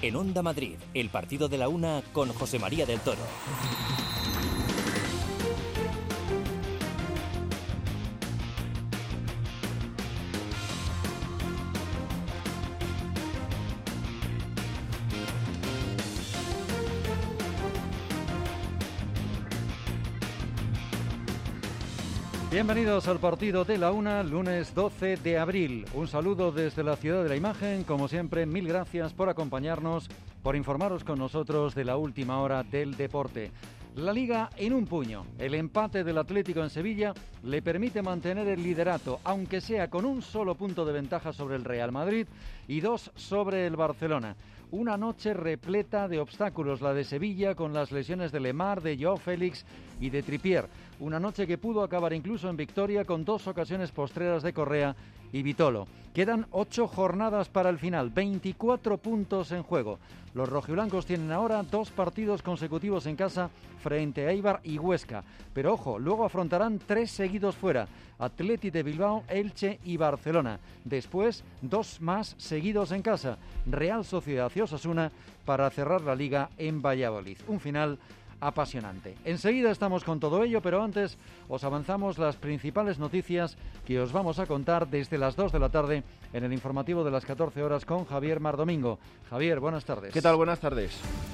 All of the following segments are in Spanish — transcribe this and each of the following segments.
En Onda Madrid, el partido de la una con José María del Toro. Bienvenidos al partido de la una, lunes 12 de abril. Un saludo desde la Ciudad de la Imagen. Como siempre, mil gracias por acompañarnos, por informaros con nosotros de la última hora del deporte. La Liga en un puño. El empate del Atlético en Sevilla le permite mantener el liderato, aunque sea con un solo punto de ventaja sobre el Real Madrid y 2 sobre el Barcelona. Una noche repleta de obstáculos, la de Sevilla, con las lesiones de Lemar, de Joao Félix y de Trippier. Una noche que pudo acabar incluso en victoria con 2 ocasiones postreras de Correa y Vitolo. Quedan 8 jornadas para el final, 24 puntos en juego. Los rojiblancos tienen ahora 2 partidos consecutivos en casa frente a Eibar y Huesca. Pero ojo, luego afrontarán 3 seguidos fuera: Athletic de Bilbao, Elche y Barcelona. Después 2 más seguidos en casa: Real Sociedad y Osasuna, para cerrar la Liga en Valladolid. Un final apasionante. Enseguida estamos con todo ello, pero antes os avanzamos las principales noticias que os vamos a contar desde las 2 de la tarde en el informativo de las 14 horas con Javier Mardomingo. Javier, buenas tardes. ¿Qué tal? Buenas tardes.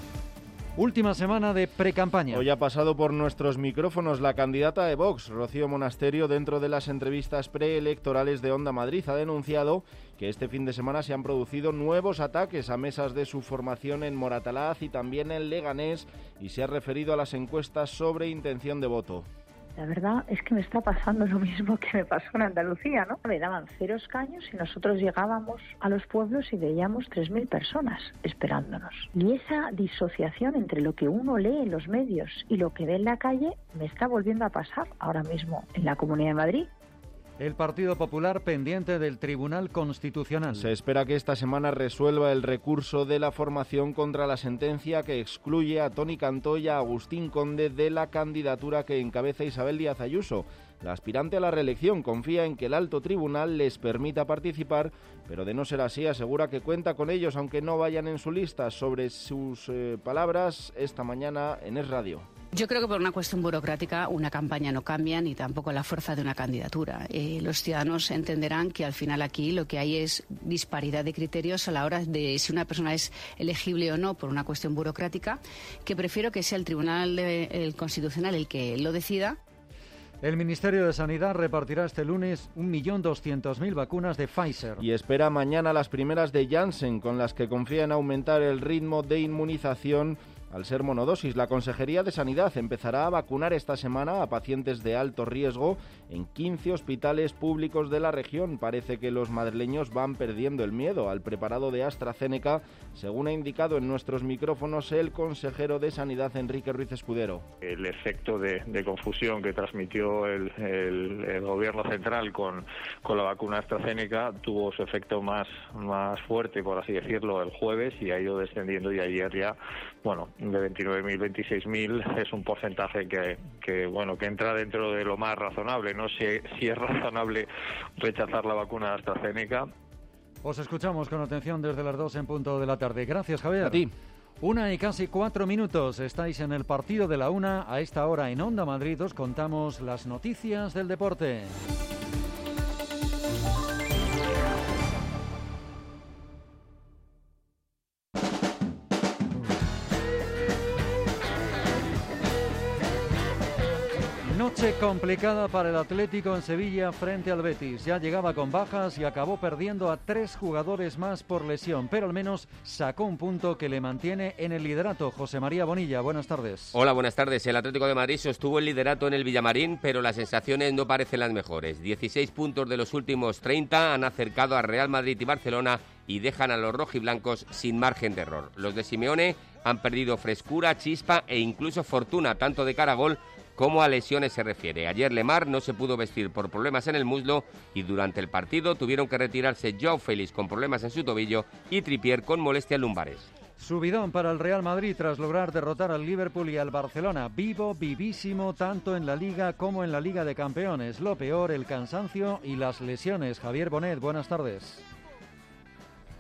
Última semana de precampaña. Hoy ha pasado por nuestros micrófonos la candidata de Vox, Rocío Monasterio. Dentro de las entrevistas preelectorales de Onda Madrid ha denunciado que este fin de semana se han producido nuevos ataques a mesas de su formación en Moratalaz y también en Leganés, y se ha referido a las encuestas sobre intención de voto. La verdad es que me está pasando lo mismo que me pasó en Andalucía, ¿no? Me daban 0 escaños y nosotros llegábamos a los pueblos y veíamos 3.000 personas esperándonos. Y esa disociación entre lo que uno lee en los medios y lo que ve en la calle me está volviendo a pasar ahora mismo en la Comunidad de Madrid. El Partido Popular pendiente del Tribunal Constitucional. Se espera que esta semana resuelva el recurso de la formación contra la sentencia que excluye a Toni Cantó y a Agustín Conde de la candidatura que encabeza Isabel Díaz Ayuso. La aspirante a la reelección confía en que el alto tribunal les permita participar, pero de no ser así asegura que cuenta con ellos aunque no vayan en su lista. Sobre sus palabras esta mañana en Es Radio. Yo creo que por una cuestión burocrática una campaña no cambia ni tampoco la fuerza de una candidatura. Los ciudadanos entenderán que al final aquí lo que hay es disparidad de criterios a la hora de si una persona es elegible o no por una cuestión burocrática, que prefiero que sea el Tribunal Constitucional el que lo decida. El Ministerio de Sanidad repartirá este lunes 1.200.000 vacunas de Pfizer. Y espera mañana las primeras de Janssen, con las que confía en aumentar el ritmo de inmunización. Al ser monodosis, la Consejería de Sanidad empezará a vacunar esta semana a pacientes de alto riesgo en 15 hospitales públicos de la región. Parece que los madrileños van perdiendo el miedo al preparado de AstraZeneca, según ha indicado en nuestros micrófonos el consejero de Sanidad, Enrique Ruiz Escudero. El efecto de confusión que transmitió el gobierno central con la vacuna AstraZeneca tuvo su efecto más fuerte, por así decirlo, el jueves, y ha ido descendiendo, y ayer ya, de 29.000, 26.000 es un porcentaje que entra dentro de lo más razonable. No sé si es razonable rechazar la vacuna AstraZeneca. Os escuchamos con atención desde las 2 en punto de la tarde. Gracias, Javier. A ti. 1 y casi 4 minutos. Estáis en el partido de la una. A esta hora en Onda Madrid os contamos las noticias del deporte. Noche complicada para el Atlético en Sevilla frente al Betis. Ya llegaba con bajas y acabó perdiendo a 3 jugadores más por lesión, pero al menos sacó un punto que le mantiene en el liderato. José María Bonilla, buenas tardes. Hola, buenas tardes. El Atlético de Madrid sostuvo el liderato en el Villamarín, pero las sensaciones no parecen las mejores. 16 puntos de los últimos 30 han acercado a Real Madrid y Barcelona y dejan a los rojiblancos sin margen de error. Los de Simeone han perdido frescura, chispa e incluso fortuna, tanto de cara a gol como a lesiones se refiere. Ayer Lemar no se pudo vestir por problemas en el muslo y durante el partido tuvieron que retirarse Joao Félix con problemas en su tobillo y Trippier con molestias lumbares. Subidón para el Real Madrid tras lograr derrotar al Liverpool y al Barcelona. Vivísimo, tanto en la Liga como en la Liga de Campeones. Lo peor, el cansancio y las lesiones. Javier Bonet, buenas tardes.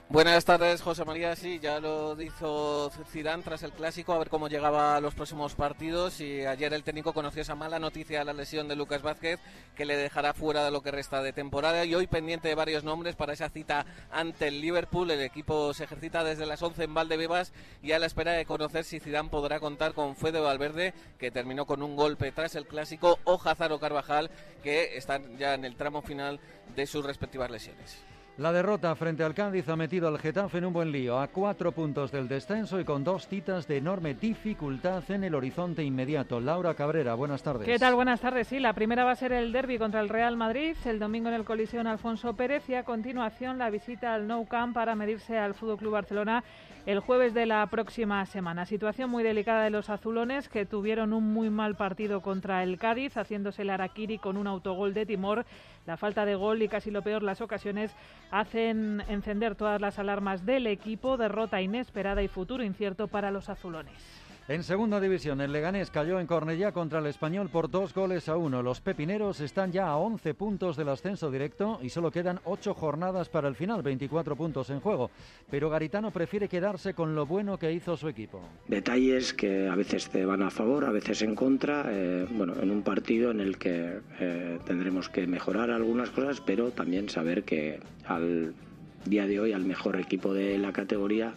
Buenas tardes, José María. Sí, ya lo hizo Zidane tras el Clásico, a ver cómo llegaba a los próximos partidos, y ayer el técnico conoció esa mala noticia, la lesión de Lucas Vázquez, que le dejará fuera de lo que resta de temporada, y hoy pendiente de varios nombres para esa cita ante el Liverpool. El equipo se ejercita desde las 11 en Valdebebas y a la espera de conocer si Zidane podrá contar con Fede Valverde, que terminó con un golpe tras el Clásico, o Hazard o Carvajal, que están ya en el tramo final de sus respectivas lesiones. La derrota frente al Cádiz ha metido al Getafe en un buen lío, a 4 puntos del descenso y con 2 citas de enorme dificultad en el horizonte inmediato. Laura Cabrera, buenas tardes. ¿Qué tal? Buenas tardes. Sí, la primera va a ser el derbi contra el Real Madrid, el domingo en el Coliseo Alfonso Pérez, y a continuación la visita al Nou Camp para medirse al FC Barcelona el jueves de la próxima semana. Situación muy delicada de los azulones, que tuvieron un muy mal partido contra el Cádiz, haciéndose el harakiri con un autogol de Timor. La falta de gol y casi lo peor, las ocasiones, hacen encender todas las alarmas del equipo. Derrota inesperada y futuro incierto para los azulones. En segunda división, el Leganés cayó en Cornellá contra el Español por 2-1. Los pepineros están ya a 11 puntos del ascenso directo y solo quedan 8 jornadas para el final, 24 puntos en juego. Pero Garitano prefiere quedarse con lo bueno que hizo su equipo. Detalles que a veces te van a favor, a veces en contra. En un partido en el que tendremos que mejorar algunas cosas, pero también saber que al día de hoy al mejor equipo de la categoría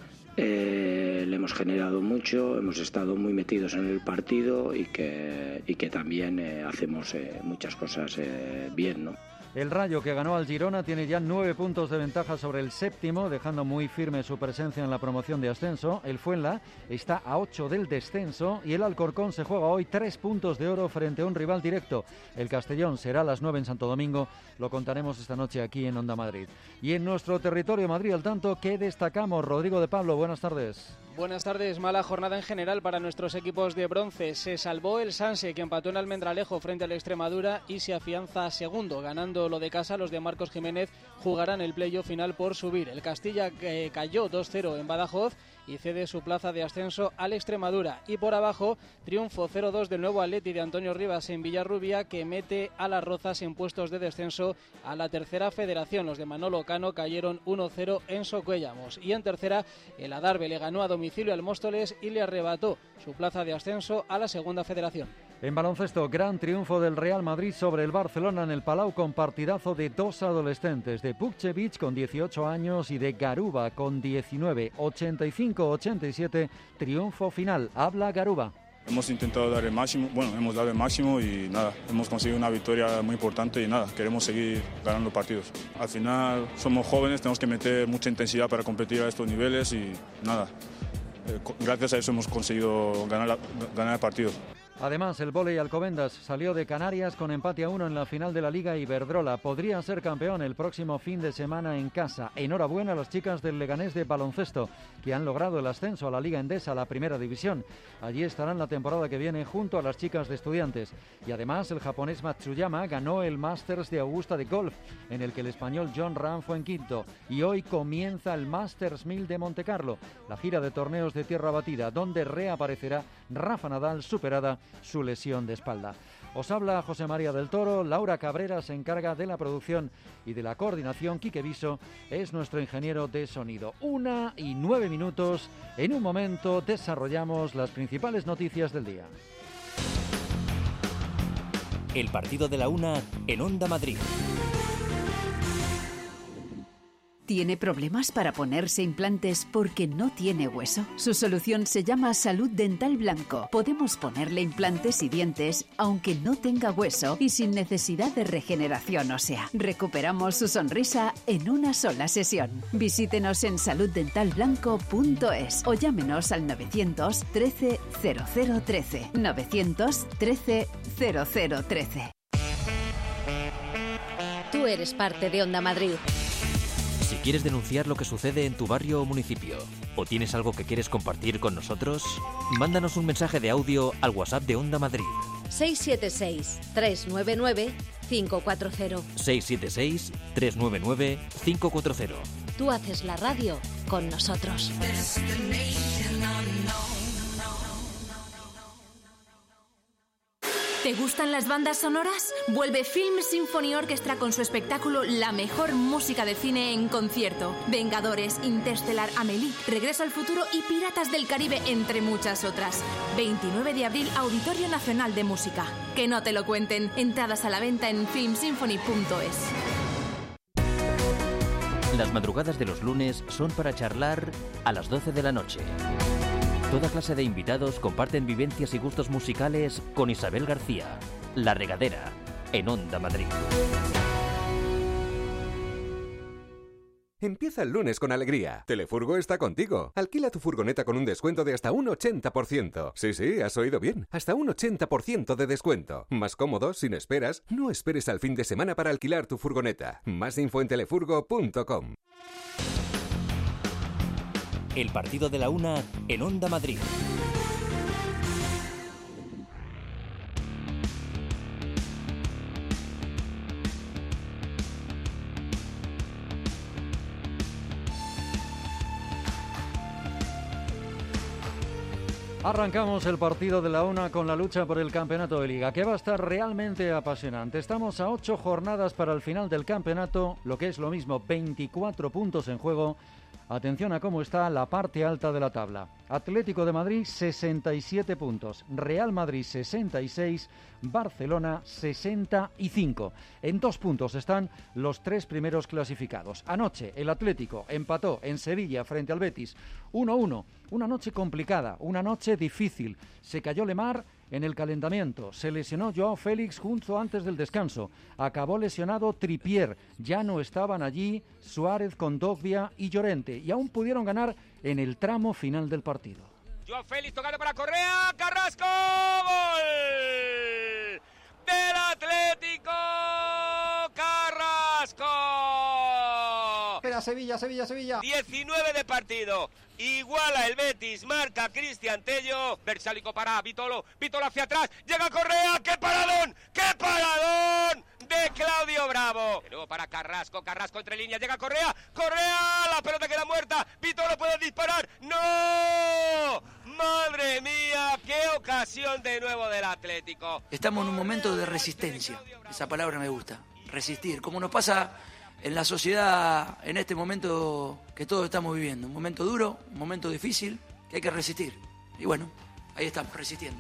le hemos generado mucho, hemos estado muy metidos en el partido y que también hacemos muchas cosas bien, ¿no? El Rayo, que ganó al Girona, tiene ya 9 puntos de ventaja sobre el séptimo, dejando muy firme su presencia en la promoción de ascenso. El Fuenla está a 8 del descenso y el Alcorcón se juega hoy 3 puntos de oro frente a un rival directo. El Castellón será a las 9 en Santo Domingo, lo contaremos esta noche aquí en Onda Madrid. Y en nuestro territorio Madrid al tanto, ¿qué destacamos? Rodrigo de Pablo, buenas tardes. Buenas tardes. Mala jornada en general para nuestros equipos de bronce. Se salvó el Sanse, que empató en Almendralejo frente al Extremadura y se afianza segundo. Ganando lo de casa, los de Marcos Jiménez jugarán el playoff final por subir. El Castilla cayó 2-0 en Badajoz y cede su plaza de ascenso al Extremadura. Y por abajo, triunfo 0-2 del nuevo Atleti de Antonio Rivas en Villarrubia, que mete a las Rozas en puestos de descenso a la tercera federación. Los de Manolo Cano cayeron 1-0 en Socuellamos. Y en tercera, el Adarve le ganó a domicilio al Móstoles y le arrebató su plaza de ascenso a la segunda federación. En baloncesto, gran triunfo del Real Madrid sobre el Barcelona en el Palau, con partidazo de 2 adolescentes, de Pukčević con 18 años y de Garuba con 19, 85-87, triunfo final. Habla Garuba. Hemos intentado dar el máximo, hemos dado el máximo y nada, hemos conseguido una victoria muy importante y nada, queremos seguir ganando partidos. Al final somos jóvenes, tenemos que meter mucha intensidad para competir a estos niveles y nada, gracias a eso hemos conseguido ganar el partido. Además, el vóley Alcobendas salió de Canarias con empate a 1 en la final de la Liga Iberdrola. Podría ser campeón el próximo fin de semana en casa. Enhorabuena a las chicas del Leganés de baloncesto, que han logrado el ascenso a la Liga Endesa, a la primera división. Allí estarán la temporada que viene junto a las chicas de Estudiantes. Y además, el japonés Matsuyama ganó el Masters de Augusta de golf, en el que el español John Ram fue en quinto. Y hoy comienza el Masters 1000 de Montecarlo, la gira de torneos de tierra batida, donde reaparecerá Rafa Nadal, superada su lesión de espalda. Os habla José María del Toro. Laura Cabrera se encarga de la producción y de la coordinación. Quique Viso es nuestro ingeniero de sonido. 1:09. En un momento desarrollamos las principales noticias del día. El partido de la 1 en Onda Madrid. ¿Tiene problemas para ponerse implantes porque no tiene hueso? Su solución se llama Salud Dental Blanco. Podemos ponerle implantes y dientes aunque no tenga hueso y sin necesidad de regeneración ósea. Recuperamos su sonrisa en una sola sesión. Visítenos en saluddentalblanco.es o llámenos al 913 0013. 913 0013. Tú eres parte de Onda Madrid. Si quieres denunciar lo que sucede en tu barrio o municipio, o tienes algo que quieres compartir con nosotros, mándanos un mensaje de audio al WhatsApp de Onda Madrid. 676-399-540. 676-399-540. Tú haces la radio con nosotros. ¿Te gustan las bandas sonoras? Vuelve Film Symphony Orchestra con su espectáculo La mejor música de cine en concierto. Vengadores, Interstellar, Amélie, Regreso al futuro y Piratas del Caribe, entre muchas otras. 29 de abril, Auditorio Nacional de Música. Que no te lo cuenten. Entradas a la venta en filmsymphony.es. Las madrugadas de los lunes son para charlar a las 12 de la noche. Toda clase de invitados comparten vivencias y gustos musicales con Isabel García, La Regadera, en Onda Madrid. Empieza el lunes con alegría. Telefurgo está contigo. Alquila tu furgoneta con un descuento de hasta un 80%. Sí, has oído bien. Hasta un 80% de descuento. Más cómodo, sin esperas. No esperes al fin de semana para alquilar tu furgoneta. Más info en telefurgo.com. El partido de la una en Onda Madrid. Arrancamos el partido de la una con la lucha por el campeonato de Liga, que va a estar realmente apasionante. Estamos a 8 jornadas para el final del campeonato, lo que es lo mismo, 24 puntos en juego. Atención a cómo está la parte alta de la tabla. Atlético de Madrid, 67 puntos. Real Madrid, 66. Barcelona, 65. En 2 puntos están los 3 primeros clasificados. Anoche, el Atlético empató en Sevilla frente al Betis 1-1. Una noche complicada, una noche difícil. Se cayó Lemar en el calentamiento. Se lesionó Joao Félix justo antes del descanso. Acabó lesionado Trippier. Ya no estaban allí Suárez, Kondogbia y Llorente. Y aún pudieron ganar en el tramo final del partido. Joao Félix tocando para Correa. Carrasco. ¡Gol! ¡Del Atlético! ¡Carrasco! Espera, Sevilla. 19 de partido. Iguala el Betis, marca Cristian Tello. Bersálico para Vitolo hacia atrás. Llega Correa. ¡Qué paradón! De Claudio Bravo. De nuevo para Carrasco entre líneas. Llega Correa. La pelota queda muerta. Vitolo puede disparar. ¡No! ¡Madre mía! ¡Qué ocasión de nuevo del Atlético! Estamos en un momento de resistencia. Esa palabra me gusta. Resistir. Como nos pasa en la sociedad en este momento que todos estamos viviendo. Un momento duro, un momento difícil, que hay que resistir. Y bueno, ahí estamos, resistiendo.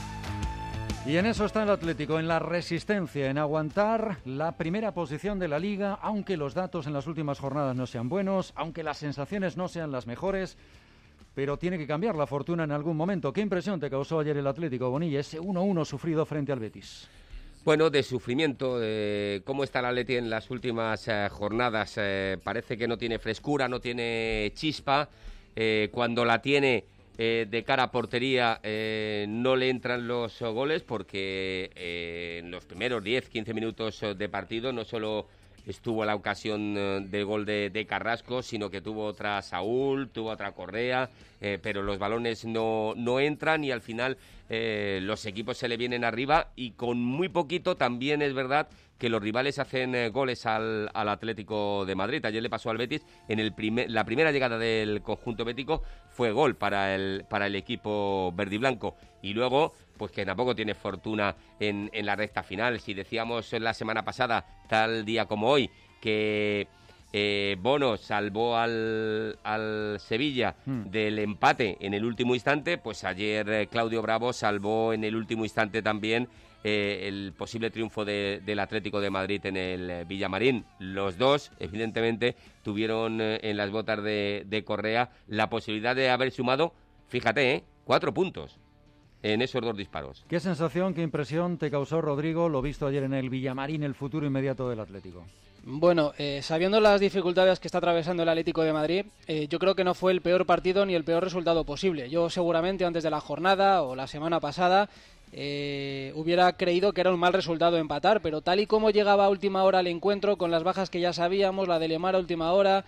Y en eso está el Atlético, en la resistencia, en aguantar la primera posición de la Liga, aunque los datos en las últimas jornadas no sean buenos, aunque las sensaciones no sean las mejores, pero tiene que cambiar la fortuna en algún momento. ¿Qué impresión te causó ayer el Atlético, Bonilla, ese 1-1 sufrido frente al Betis? Bueno, de sufrimiento, cómo está el Atleti en las últimas jornadas, parece que no tiene frescura, no tiene chispa, cuando la tiene de cara a portería no le entran los goles porque en los primeros 10-15 minutos de partido no solo estuvo la ocasión del gol de Carrasco, sino que tuvo otra Saúl, tuvo otra Correa, pero los balones no entran y al final los equipos se le vienen arriba y con muy poquito también es verdad que los rivales hacen goles al Atlético de Madrid. Ayer le pasó al Betis, la primera llegada del conjunto bético fue gol para el equipo verdiblanco y luego pues que tampoco tiene fortuna en la recta final. Si decíamos la semana pasada, tal día como hoy, que Bono salvó al Sevilla del empate en el último instante, pues ayer Claudio Bravo salvó en el último instante también el posible triunfo del Atlético de Madrid en el Villamarín. Los dos, evidentemente, tuvieron en las botas de Correa la posibilidad de haber sumado, fíjate, 4 puntos en esos 2 disparos. ¿Qué sensación, qué impresión te causó, Rodrigo, lo visto ayer en el Villamarín, el futuro inmediato del Atlético? Bueno, sabiendo las dificultades que está atravesando el Atlético de Madrid, yo creo que no fue el peor partido ni el peor resultado posible. Yo seguramente antes de la jornada o la semana pasada hubiera creído que era un mal resultado empatar, pero tal y como llegaba a última hora al encuentro, con las bajas que ya sabíamos, la de Lemar a última hora,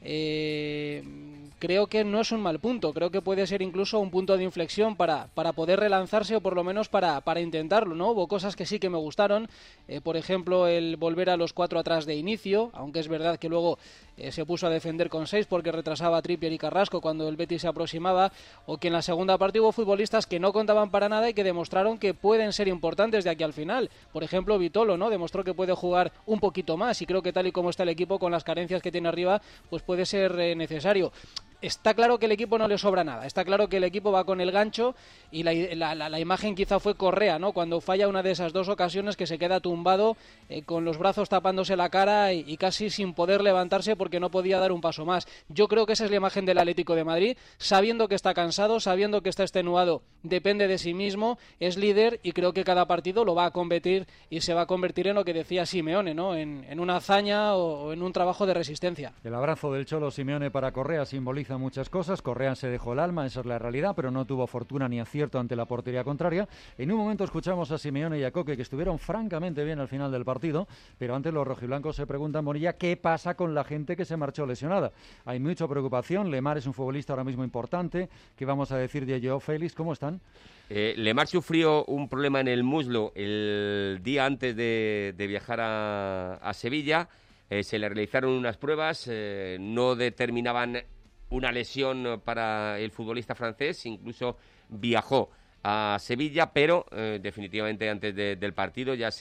creo que no es un mal punto, creo que puede ser incluso un punto de inflexión para poder relanzarse o por lo menos para intentarlo, ¿no? Hubo cosas que sí que me gustaron, por ejemplo el volver a los 4 atrás de inicio, aunque es verdad que luego se puso a defender con 6 porque retrasaba a Trippier y Carrasco cuando el Betis se aproximaba, o que en la segunda parte hubo futbolistas que no contaban para nada y que demostraron que pueden ser importantes de aquí al final. Por ejemplo, Vitolo, ¿no? Demostró que puede jugar un poquito más, y creo que tal y como está el equipo, con las carencias que tiene arriba, pues puede ser necesario. Está claro que el equipo no le sobra nada, está claro que el equipo va con el gancho, y la imagen quizá fue Correa, ¿no? Cuando falla una de esas 2 ocasiones, que se queda tumbado con los brazos tapándose la cara y casi sin poder levantarse porque no podía dar un paso más. Yo creo que esa es la imagen del Atlético de Madrid, sabiendo que está cansado, sabiendo que está extenuado, depende de sí mismo, es líder, y creo que cada partido lo va a competir y se va a convertir en lo que decía Simeone, ¿no? En una hazaña o en un trabajo de resistencia. El abrazo del Cholo Simeone para Correa simboliza muchas cosas. Correa se dejó el alma, esa es la realidad, pero no tuvo fortuna ni acierto ante la portería contraria. En un momento escuchamos a Simeone y a Coque, que estuvieron francamente bien al final del partido, pero antes los rojiblancos se preguntan, Bonilla, ¿qué pasa con la gente que se marchó lesionada? Hay mucha preocupación. Lemar es un futbolista ahora mismo importante. ¿Qué vamos a decir de Joao Félix? ¿Cómo están? Lemar sufrió un problema en el muslo el día antes de viajar a Sevilla. Se le realizaron unas pruebas, no determinaban una lesión para el futbolista francés, incluso viajó a Sevilla, pero definitivamente antes del partido ya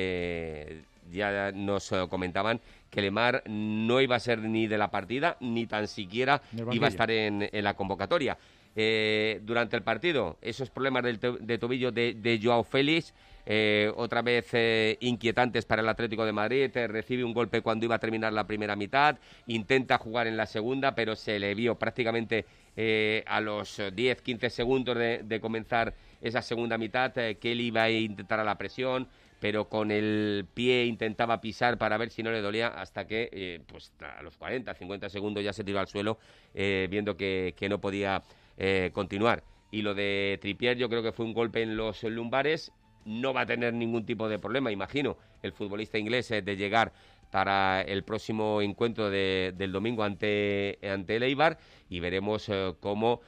nos comentaban que Lemar no iba a ser ni de la partida, ni tan siquiera iba a estar en la convocatoria. Durante el partido, esos problemas de tobillo de Joao Félix, otra vez inquietantes para el Atlético de Madrid. Recibe un golpe cuando iba a terminar la primera mitad, intenta jugar en la segunda, pero se le vio prácticamente a los 10-15 segundos de comenzar esa segunda mitad que él iba a intentar a la presión, pero con el pie intentaba pisar para ver si no le dolía, hasta que pues a los 40-50 segundos ya se tiró al suelo, viendo que no podía continuar. Y lo de Trippier, yo creo que fue un golpe en los lumbares. No va a tener ningún tipo de problema, imagino, el futbolista inglés, de llegar para el próximo encuentro del domingo ante el Eibar, y veremos cómo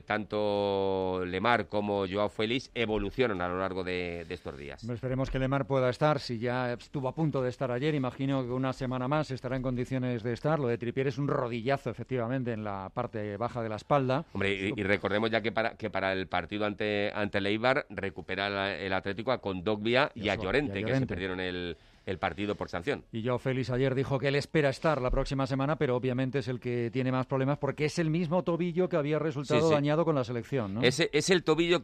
tanto Lemar como Joao Félix evolucionan a lo largo de estos días. Esperemos que Lemar pueda estar. Si ya estuvo a punto de estar ayer, imagino que una semana más estará en condiciones de estar. Lo de Trippier es un rodillazo, efectivamente, en la parte baja de la espalda. Hombre, y recordemos ya que para el partido ante el Eibar recupera el Atlético a Kondogbia y a Llorente, que se perdieron el partido por sanción. Y Joao Félix ayer dijo que él espera estar la próxima semana, pero obviamente es el que tiene más problemas porque es el mismo tobillo que había resultado dañado con la selección, ¿no? Es el tobillo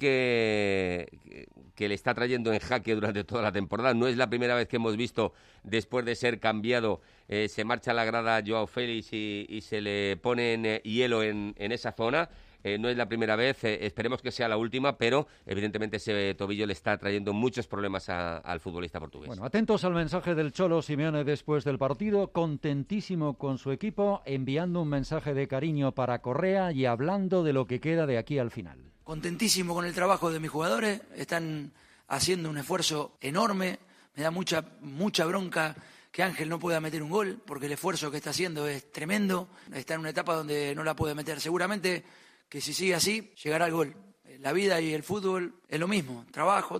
que le está trayendo en jaque durante toda la temporada. No es la primera vez que hemos visto, después de ser cambiado, se marcha a la grada Joao Félix y se le pone hielo en esa zona. No es la primera vez, esperemos que sea la última, pero evidentemente ese tobillo le está trayendo muchos problemas al futbolista portugués. Bueno, atentos al mensaje del Cholo Simeone después del partido, contentísimo con su equipo, enviando un mensaje de cariño para Correa y hablando de lo que queda de aquí al final. Contentísimo con el trabajo de mis jugadores, están haciendo un esfuerzo enorme, me da mucha bronca que Ángel no pueda meter un gol, porque el esfuerzo que está haciendo es tremendo, está en una etapa donde no la puede meter, seguramente que si sigue así, llegará el gol. La vida y el fútbol es lo mismo, trabajo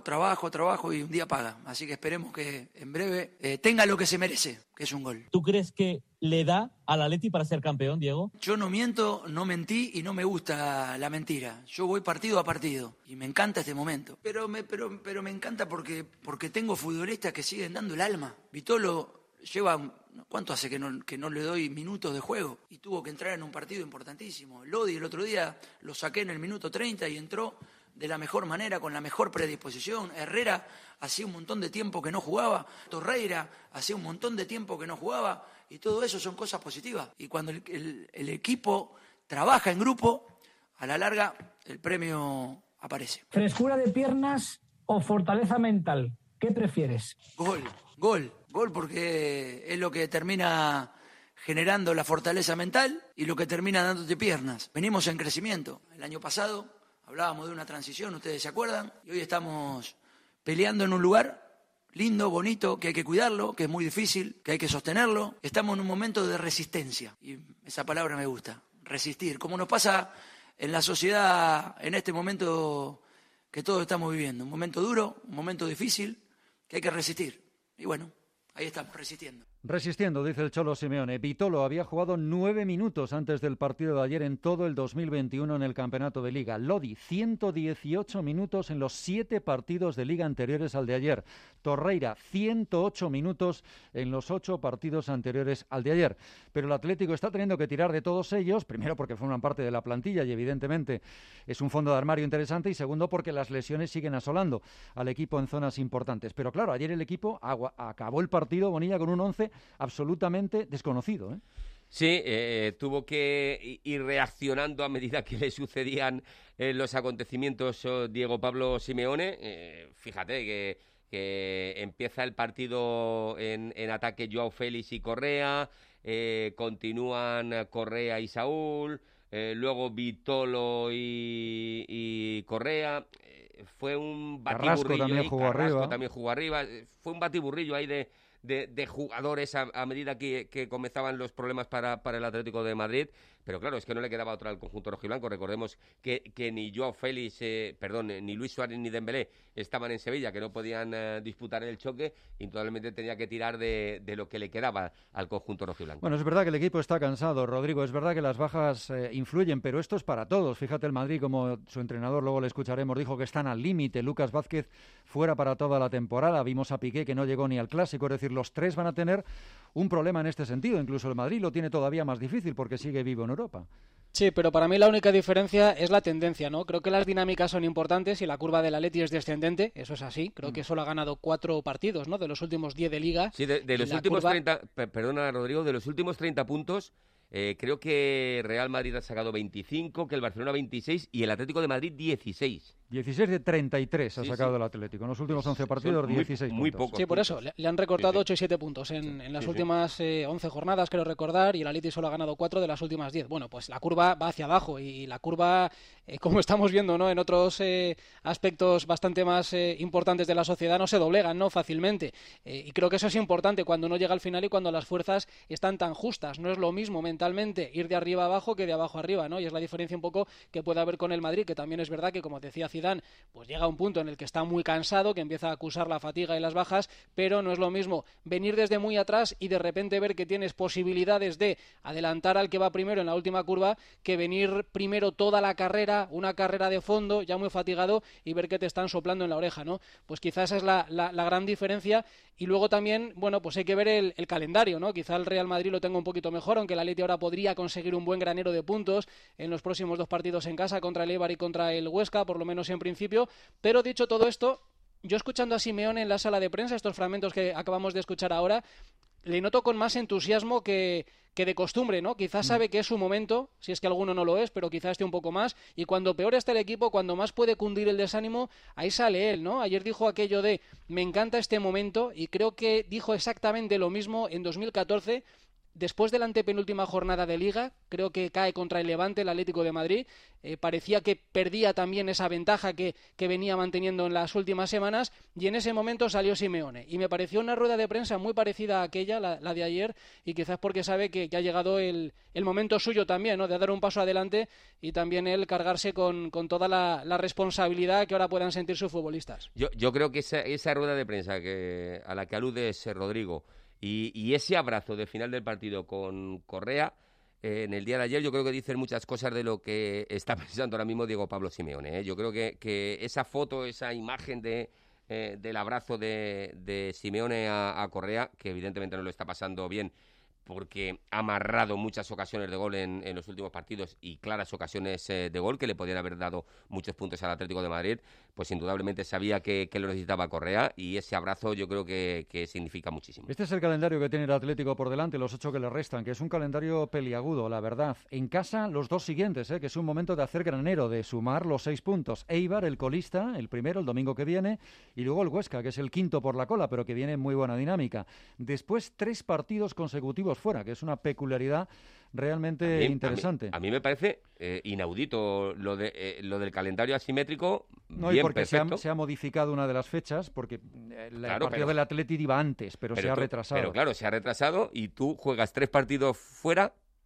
y un día paga. Así que esperemos que en breve tenga lo que se merece, que es un gol. ¿Tú crees que le da al Atleti para ser campeón, Diego? Yo no miento, no mentí y no me gusta la mentira. Yo voy partido a partido y me encanta este momento. Pero me encanta porque tengo futbolistas que siguen dando el alma. Vitolo lleva... ¿Cuánto hace que no le doy minutos de juego? Y tuvo que entrar en un partido importantísimo. Lodi el otro día lo saqué en el minuto 30 y entró de la mejor manera, con la mejor predisposición. Herrera hacía un montón de tiempo que no jugaba. Torreira hacía un montón de tiempo que no jugaba. Y todo eso son cosas positivas. Y cuando el equipo trabaja en grupo, a la larga el premio aparece. ¿Frescura de piernas o fortaleza mental? ¿Qué prefieres? Gol porque es lo que termina generando la fortaleza mental y lo que termina dándote piernas. Venimos en crecimiento. El año pasado hablábamos de una transición, ustedes se acuerdan, y hoy estamos peleando en un lugar lindo, bonito, que hay que cuidarlo, que es muy difícil, que hay que sostenerlo. Estamos en un momento de resistencia y esa palabra me gusta, resistir, como nos pasa en la sociedad en este momento que todos estamos viviendo. Un momento duro, un momento difícil, que hay que resistir. Y bueno, ahí estamos, resistiendo. Resistiendo, dice el Cholo Simeone. Vitolo había jugado 9 minutos antes del partido de ayer en todo el 2021 en el Campeonato de Liga. Lodi, 118 minutos en los 7 partidos de Liga anteriores al de ayer. Torreira, 108 minutos en los 8 partidos anteriores al de ayer. Pero el Atlético está teniendo que tirar de todos ellos, primero porque forman parte de la plantilla y evidentemente es un fondo de armario interesante, y segundo porque las lesiones siguen asolando al equipo en zonas importantes. Pero claro, ayer el equipo acabó el partido, Bonilla, con un 11 absolutamente desconocido, ¿eh? Sí, tuvo que ir reaccionando a medida que le sucedían los acontecimientos Diego Pablo Simeone. Fíjate que empieza el partido en ataque Joao Félix y Correa, continúan Correa y Saúl, luego Vitolo y Correa. Fue un batiburrillo. Carrasco también jugó arriba. Fue un batiburrillo ahí de jugadores a medida que comenzaban los problemas para el Atlético de Madrid. Pero claro, es que no le quedaba otra al conjunto rojiblanco. Recordemos que ni Joao Félix, ni Luis Suárez ni Dembélé estaban en Sevilla, que no podían disputar el choque. Indudablemente tenía que tirar de lo que le quedaba al conjunto rojiblanco. Bueno, es verdad que el equipo está cansado, Rodrigo. Es verdad que las bajas influyen, pero esto es para todos. Fíjate, el Madrid, como su entrenador, luego le escucharemos, dijo que están al límite. Lucas Vázquez fuera para toda la temporada. Vimos a Piqué, que no llegó ni al Clásico. Es decir, los tres van a tener un problema en este sentido. Incluso el Madrid lo tiene todavía más difícil porque sigue vivo en Europa. Sí, pero para mí la única diferencia es la tendencia, ¿no? Creo que las dinámicas son importantes y la curva del Atleti es descendente, eso es así. Creo que solo ha ganado 4 partidos, ¿no? De los últimos 10 de Liga. Sí, de los últimos 30, perdona Rodrigo, de los últimos 30 puntos, creo que Real Madrid ha sacado 25, que el Barcelona 26 y el Atlético de Madrid 16. 16 de 33 ha sacado el Atlético. En los últimos 11 partidos, 16 muy puntos. Pocos sí, por eso. Le han recortado 8 y 7 puntos en las últimas 11 jornadas, creo recordar, y el Atlético solo ha ganado 4 de las últimas 10. Bueno, pues la curva va hacia abajo y la curva, como estamos viendo, ¿no? En otros aspectos bastante más importantes de la sociedad, no se doblegan, ¿no? Fácilmente. Y creo que eso es importante cuando uno llega al final y cuando las fuerzas están tan justas. No es lo mismo mentalmente ir de arriba abajo que de abajo arriba, ¿no? Y es la diferencia un poco que puede haber con el Madrid, que también es verdad que, como decía Zidane, pues llega a un punto en el que está muy cansado, que empieza a acusar la fatiga y las bajas, pero no es lo mismo venir desde muy atrás y de repente ver que tienes posibilidades de adelantar al que va primero en la última curva, que venir primero toda la carrera, una carrera de fondo, ya muy fatigado, y ver que te están soplando en la oreja, ¿no? Pues quizás esa es la gran diferencia. Y luego también, bueno, pues hay que ver el calendario, ¿no? Quizá el Real Madrid lo tenga un poquito mejor, aunque el Atleti ahora podría conseguir un buen granero de puntos en los próximos 2 partidos en casa, contra el Eibar y contra el Huesca, por lo menos en principio. Pero dicho todo esto, yo escuchando a Simeone en la sala de prensa, estos fragmentos que acabamos de escuchar ahora, le noto con más entusiasmo que de costumbre, ¿no? Quizás sabe que es su momento, si es que alguno no lo es, pero quizás esté un poco más, y cuando peor está el equipo, cuando más puede cundir el desánimo, ahí sale él, ¿no? Ayer dijo aquello de, me encanta este momento, y creo que dijo exactamente lo mismo en 2014, después de la antepenúltima jornada de Liga. Creo que cae contra el Levante, el Atlético de Madrid. Parecía que perdía también esa ventaja que venía manteniendo en las últimas semanas, y en ese momento salió Simeone. Y me pareció una rueda de prensa muy parecida a aquella, la de ayer, y quizás porque sabe que ha llegado el momento suyo también, ¿no? De dar un paso adelante y también él cargarse con toda la responsabilidad que ahora puedan sentir sus futbolistas. Yo creo que esa rueda de prensa a la que aludes, Rodrigo, y ese abrazo de final del partido con Correa en el día de ayer, yo creo que dicen muchas cosas de lo que está pensando ahora mismo Diego Pablo Simeone, ¿eh? Yo creo que esa foto, esa imagen del abrazo de Simeone a Correa, que evidentemente no lo está pasando bien porque ha amarrado muchas ocasiones de gol en los últimos partidos y claras ocasiones de gol que le podían haber dado muchos puntos al Atlético de Madrid, pues indudablemente sabía que lo necesitaba Correa, y ese abrazo yo creo que significa muchísimo. Este es el calendario que tiene el Atlético por delante, los 8 que le restan, que es un calendario peliagudo, la verdad. En casa los 2 siguientes, que es un momento de hacer granero, de sumar los 6 puntos. Eibar, el colista, el primero, el domingo que viene, y luego el Huesca, que es el quinto por la cola, pero que viene en muy buena dinámica. Después 3 partidos consecutivos fuera, que es una peculiaridad realmente interesante. A mí me parece inaudito lo del calendario asimétrico. No, y porque se ha modificado una de las fechas, porque el partido del Atleti iba antes, pero se ha retrasado. Pero claro, se ha retrasado y tú juegas 3 partidos fuera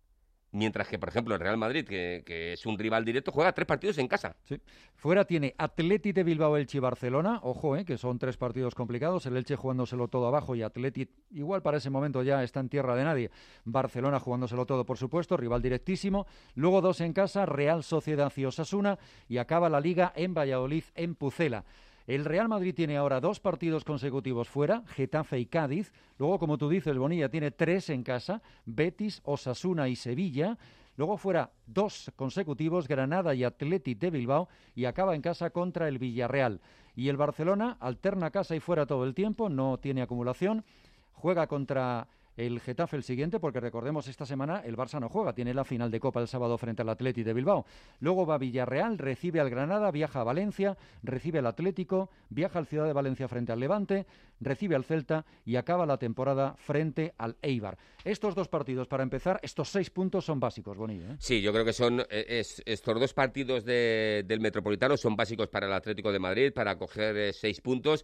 Mientras que, por ejemplo, el Real Madrid, que es un rival directo, juega 3 partidos en casa. Sí. Fuera tiene Athletic de Bilbao, Elche y Barcelona. Ojo, que son 3 partidos complicados. El Elche jugándoselo todo abajo y Athletic, igual para ese momento ya está en tierra de nadie. Barcelona jugándoselo todo, por supuesto, rival directísimo. Luego 2 en casa, Real Sociedad y Osasuna. Y acaba la Liga en Valladolid, en Pucela. El Real Madrid tiene ahora 2 partidos consecutivos fuera, Getafe y Cádiz. Luego, como tú dices, Bonilla tiene 3 en casa, Betis, Osasuna y Sevilla. Luego fuera 2 consecutivos, Granada y Athletic de Bilbao. Y acaba en casa contra el Villarreal. Y el Barcelona alterna casa y fuera todo el tiempo, no tiene acumulación. Juega contra el Getafe el siguiente, porque recordemos, esta semana el Barça no juega, tiene la final de Copa el sábado frente al Athletic de Bilbao. Luego va a Villarreal, recibe al Granada, viaja a Valencia, recibe al Atlético, viaja al Ciudad de Valencia frente al Levante, recibe al Celta y acaba la temporada frente al Eibar. Estos 2 partidos, para empezar, estos 6 puntos son básicos, Bonilla. Sí, yo creo que son estos 2 partidos del Metropolitano son básicos para el Atlético de Madrid, para coger 6 puntos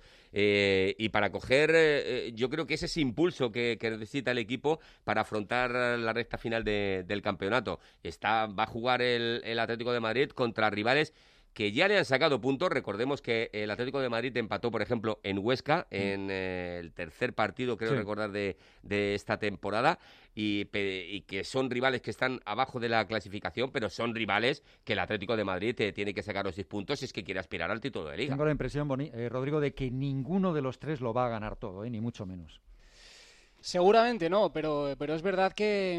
y para coger, yo creo que ese impulso que necesita el equipo para afrontar la recta final del campeonato. Va a jugar el Atlético de Madrid contra rivales que ya le han sacado puntos. Recordemos que el Atlético de Madrid empató, por ejemplo, en Huesca, en el tercer partido, creo recordar, de esta temporada, y que son rivales que están abajo de la clasificación, pero son rivales que el Atlético de Madrid tiene que sacar los 6 puntos si es que quiere aspirar al título de Liga. Tengo la impresión, Rodrigo, de que ninguno de los 3 lo va a ganar todo, ni mucho menos. Seguramente no, pero es verdad que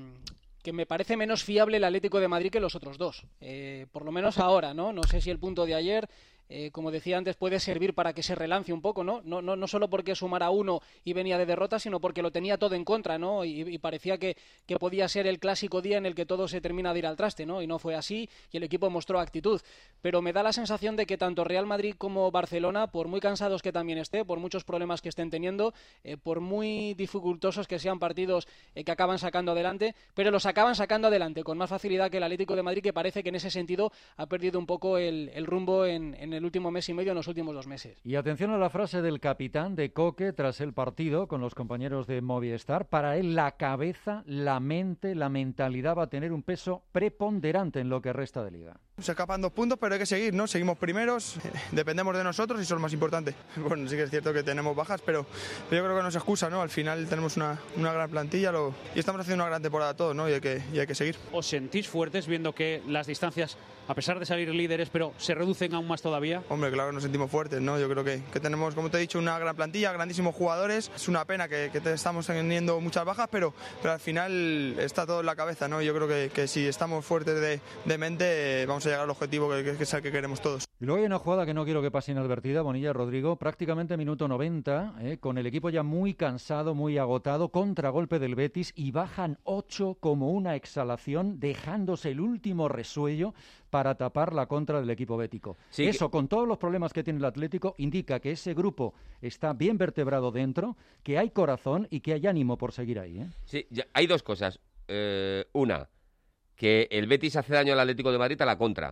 me parece menos fiable el Atlético de Madrid que los otros 2. Por lo menos ahora, ¿no? No sé si el punto de ayer, como decía antes, puede servir para que se relance un poco, ¿no? No solo porque sumara 1 y venía de derrota, sino porque lo tenía todo en contra, ¿no? Y parecía que podía ser el clásico día en el que todo se termina de ir al traste, ¿no? Y no fue así, y el equipo mostró actitud. Pero me da la sensación de que tanto Real Madrid como Barcelona, por muy cansados que también esté, por muchos problemas que estén teniendo, por muy dificultosos que sean partidos que acaban sacando adelante, pero los acaban sacando adelante con más facilidad que el Atlético de Madrid, que parece que en ese sentido ha perdido un poco el rumbo en el último mes y medio, en los últimos 2 meses. Y atención a la frase del capitán de Coque tras el partido con los compañeros de Movistar. Para él la cabeza, la mente, la mentalidad va a tener un peso preponderante en lo que resta de Liga. Se escapan 2 puntos, pero hay que seguir, ¿no? Seguimos primeros, dependemos de nosotros y eso es lo más importante. Bueno, sí que es cierto que tenemos bajas, pero yo creo que no se excusa, ¿no? Al final tenemos una gran plantilla y estamos haciendo una gran temporada todos, ¿no? Y hay que seguir. ¿Os sentís fuertes viendo que las distancias, a pesar de salir líderes, pero se reducen aún más todavía? Hombre, claro, nos sentimos fuertes, ¿no? Yo creo que tenemos, como te he dicho, una gran plantilla, grandísimos jugadores. Es una pena que estamos teniendo muchas bajas, pero al final está todo en la cabeza, ¿no? Yo creo que si estamos fuertes de mente, vamos a llegar al objetivo que es el que queremos todos. Y luego hay una jugada que no quiero que pase inadvertida, Bonilla, Rodrigo, prácticamente minuto 90, con el equipo ya muy cansado, muy agotado, contragolpe del Betis y bajan 8 como una exhalación, dejándose el último resuello para tapar la contra del equipo bético. Sí, eso, con todos los problemas que tiene el Atlético, indica que ese grupo está bien vertebrado dentro, que hay corazón y que hay ánimo por seguir ahí. Sí, hay 2 cosas. Una, que el Betis hace daño al Atlético de Madrid a la contra.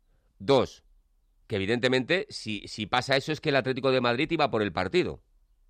2, que evidentemente si pasa eso es que el Atlético de Madrid iba por el partido.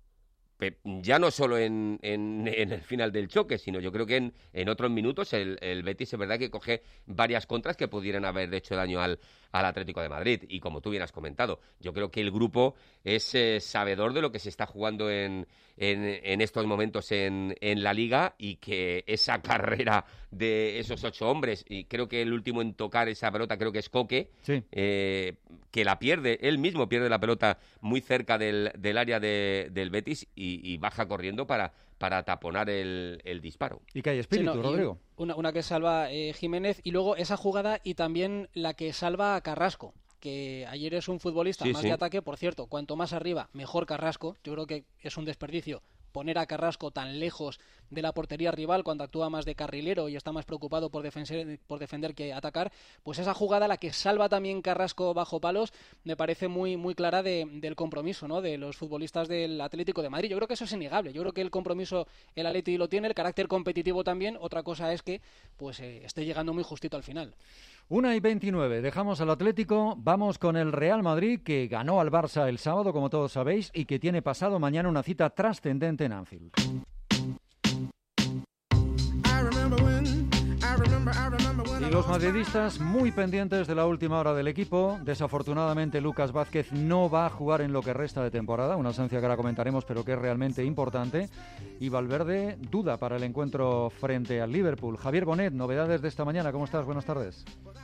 Ya no solo en el final del choque, sino yo creo que en otros minutos el Betis es verdad que coge varias contras que pudieran haber hecho daño al Atlético de Madrid. Y como tú bien has comentado, yo creo que el grupo es sabedor de lo que se está jugando en estos momentos en la Liga, y que esa carrera de esos 8 hombres, y creo que el último en tocar esa pelota creo que es Coque, sí. Que la pierde, él mismo pierde la pelota muy cerca del área del Betis y baja corriendo para taponar el disparo. Y que hay espíritu, sí, Rodrigo. Una que salva Jiménez, y luego esa jugada y también la que salva a Carrasco, que ayer es un futbolista más de ataque. Por cierto, cuanto más arriba, mejor Carrasco. Yo creo que es un desperdicio poner a Carrasco tan lejos de la portería rival cuando actúa más de carrilero y está más preocupado por defender que atacar. Pues esa jugada, la que salva también Carrasco bajo palos, me parece muy, muy clara del compromiso, ¿no?, de los futbolistas del Atlético de Madrid. Yo creo que eso es innegable. Yo creo que el compromiso el Atleti lo tiene, el carácter competitivo también. Otra cosa es que pues esté llegando muy justito al final. 1:29, dejamos al Atlético, vamos con el Real Madrid, que ganó al Barça el sábado, como todos sabéis, y que tiene pasado mañana una cita trascendente en Anfield. Y los madridistas muy pendientes de la última hora del equipo. Desafortunadamente Lucas Vázquez no va a jugar en lo que resta de temporada, una ausencia que ahora comentaremos pero que es realmente importante. Y Valverde duda para el encuentro frente al Liverpool. Javier Bonet, novedades de esta mañana, ¿cómo estás? Buenas tardes.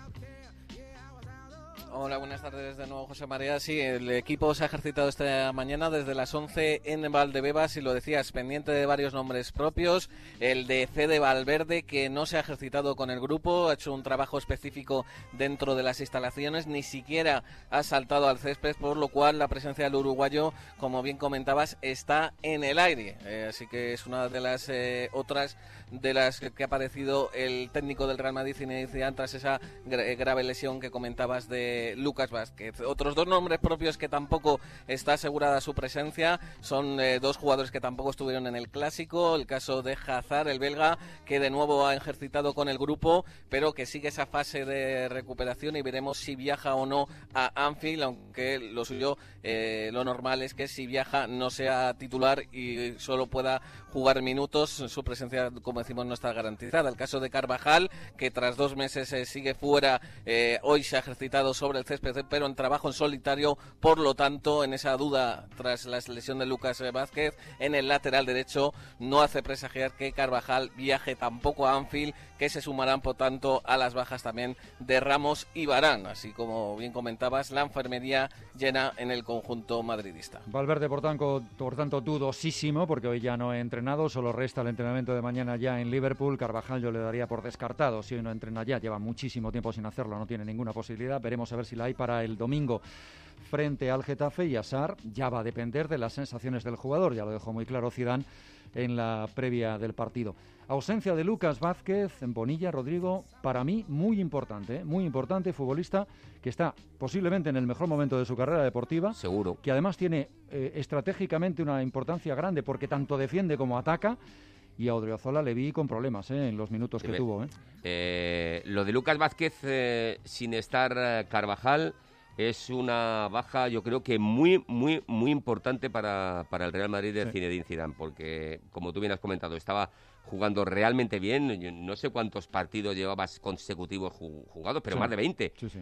Hola, buenas tardes de nuevo, José María. Sí, el equipo se ha ejercitado esta mañana desde las 11 en Valdebebas y lo decías, pendiente de varios nombres propios. El de Fede Valverde, que no se ha ejercitado con el grupo, ha hecho un trabajo específico dentro de las instalaciones, ni siquiera ha saltado al césped, por lo cual la presencia del uruguayo, como bien comentabas, está en el aire. Así que es una de las otras de las que ha padecido el técnico del Real Madrid, Zinedine Zidane, tras esa grave lesión que comentabas de Lucas Vázquez. Otros dos nombres propios que tampoco está asegurada su presencia son dos jugadores que tampoco estuvieron en el Clásico. El caso de Hazard, el belga, que de nuevo ha ejercitado con el grupo, pero que sigue esa fase de recuperación y veremos si viaja o no a Anfield, aunque lo suyo, lo normal es que si viaja no sea titular y solo pueda jugar minutos. Su presencia, como decimos, no está garantizada. El caso de Carvajal, que tras 2 meses sigue fuera, hoy se ha ejercitado sobre el césped, pero en trabajo en solitario, por lo tanto, en esa duda tras la lesión de Lucas Vázquez en el lateral derecho, no hace presagiar que Carvajal viaje tampoco a Anfield, que se sumarán por tanto a las bajas también de Ramos y Varane, así como bien comentabas, la enfermería llena en el conjunto madridista. Valverde, por tanto, dudosísimo, porque hoy ya no ha entrenado, solo resta el entrenamiento de mañana ya en Liverpool. Carvajal yo le daría por descartado, si hoy no entrena ya, lleva muchísimo tiempo sin hacerlo, no tiene ninguna posibilidad. Veremos a ver si la hay para el domingo frente al Getafe, y Hazard ya va a depender de las sensaciones del jugador, ya lo dejó muy claro Zidane en la previa del partido. Ausencia de Lucas Vázquez en Bonilla, Rodrigo, para mí muy importante, futbolista que está posiblemente en el mejor momento de su carrera deportiva. Seguro. Que además tiene estratégicamente una importancia grande porque tanto defiende como ataca. Y a Odriozola le vi con problemas en los minutos que tuvo. Lo de Lucas Vázquez sin estar Carvajal es una baja, yo creo que muy importante para el Real Madrid de Zinedine Zidane, porque, como tú bien has comentado, estaba jugando realmente bien. Yo no sé cuántos partidos llevabas consecutivos jugados, pero más de 20. Sí.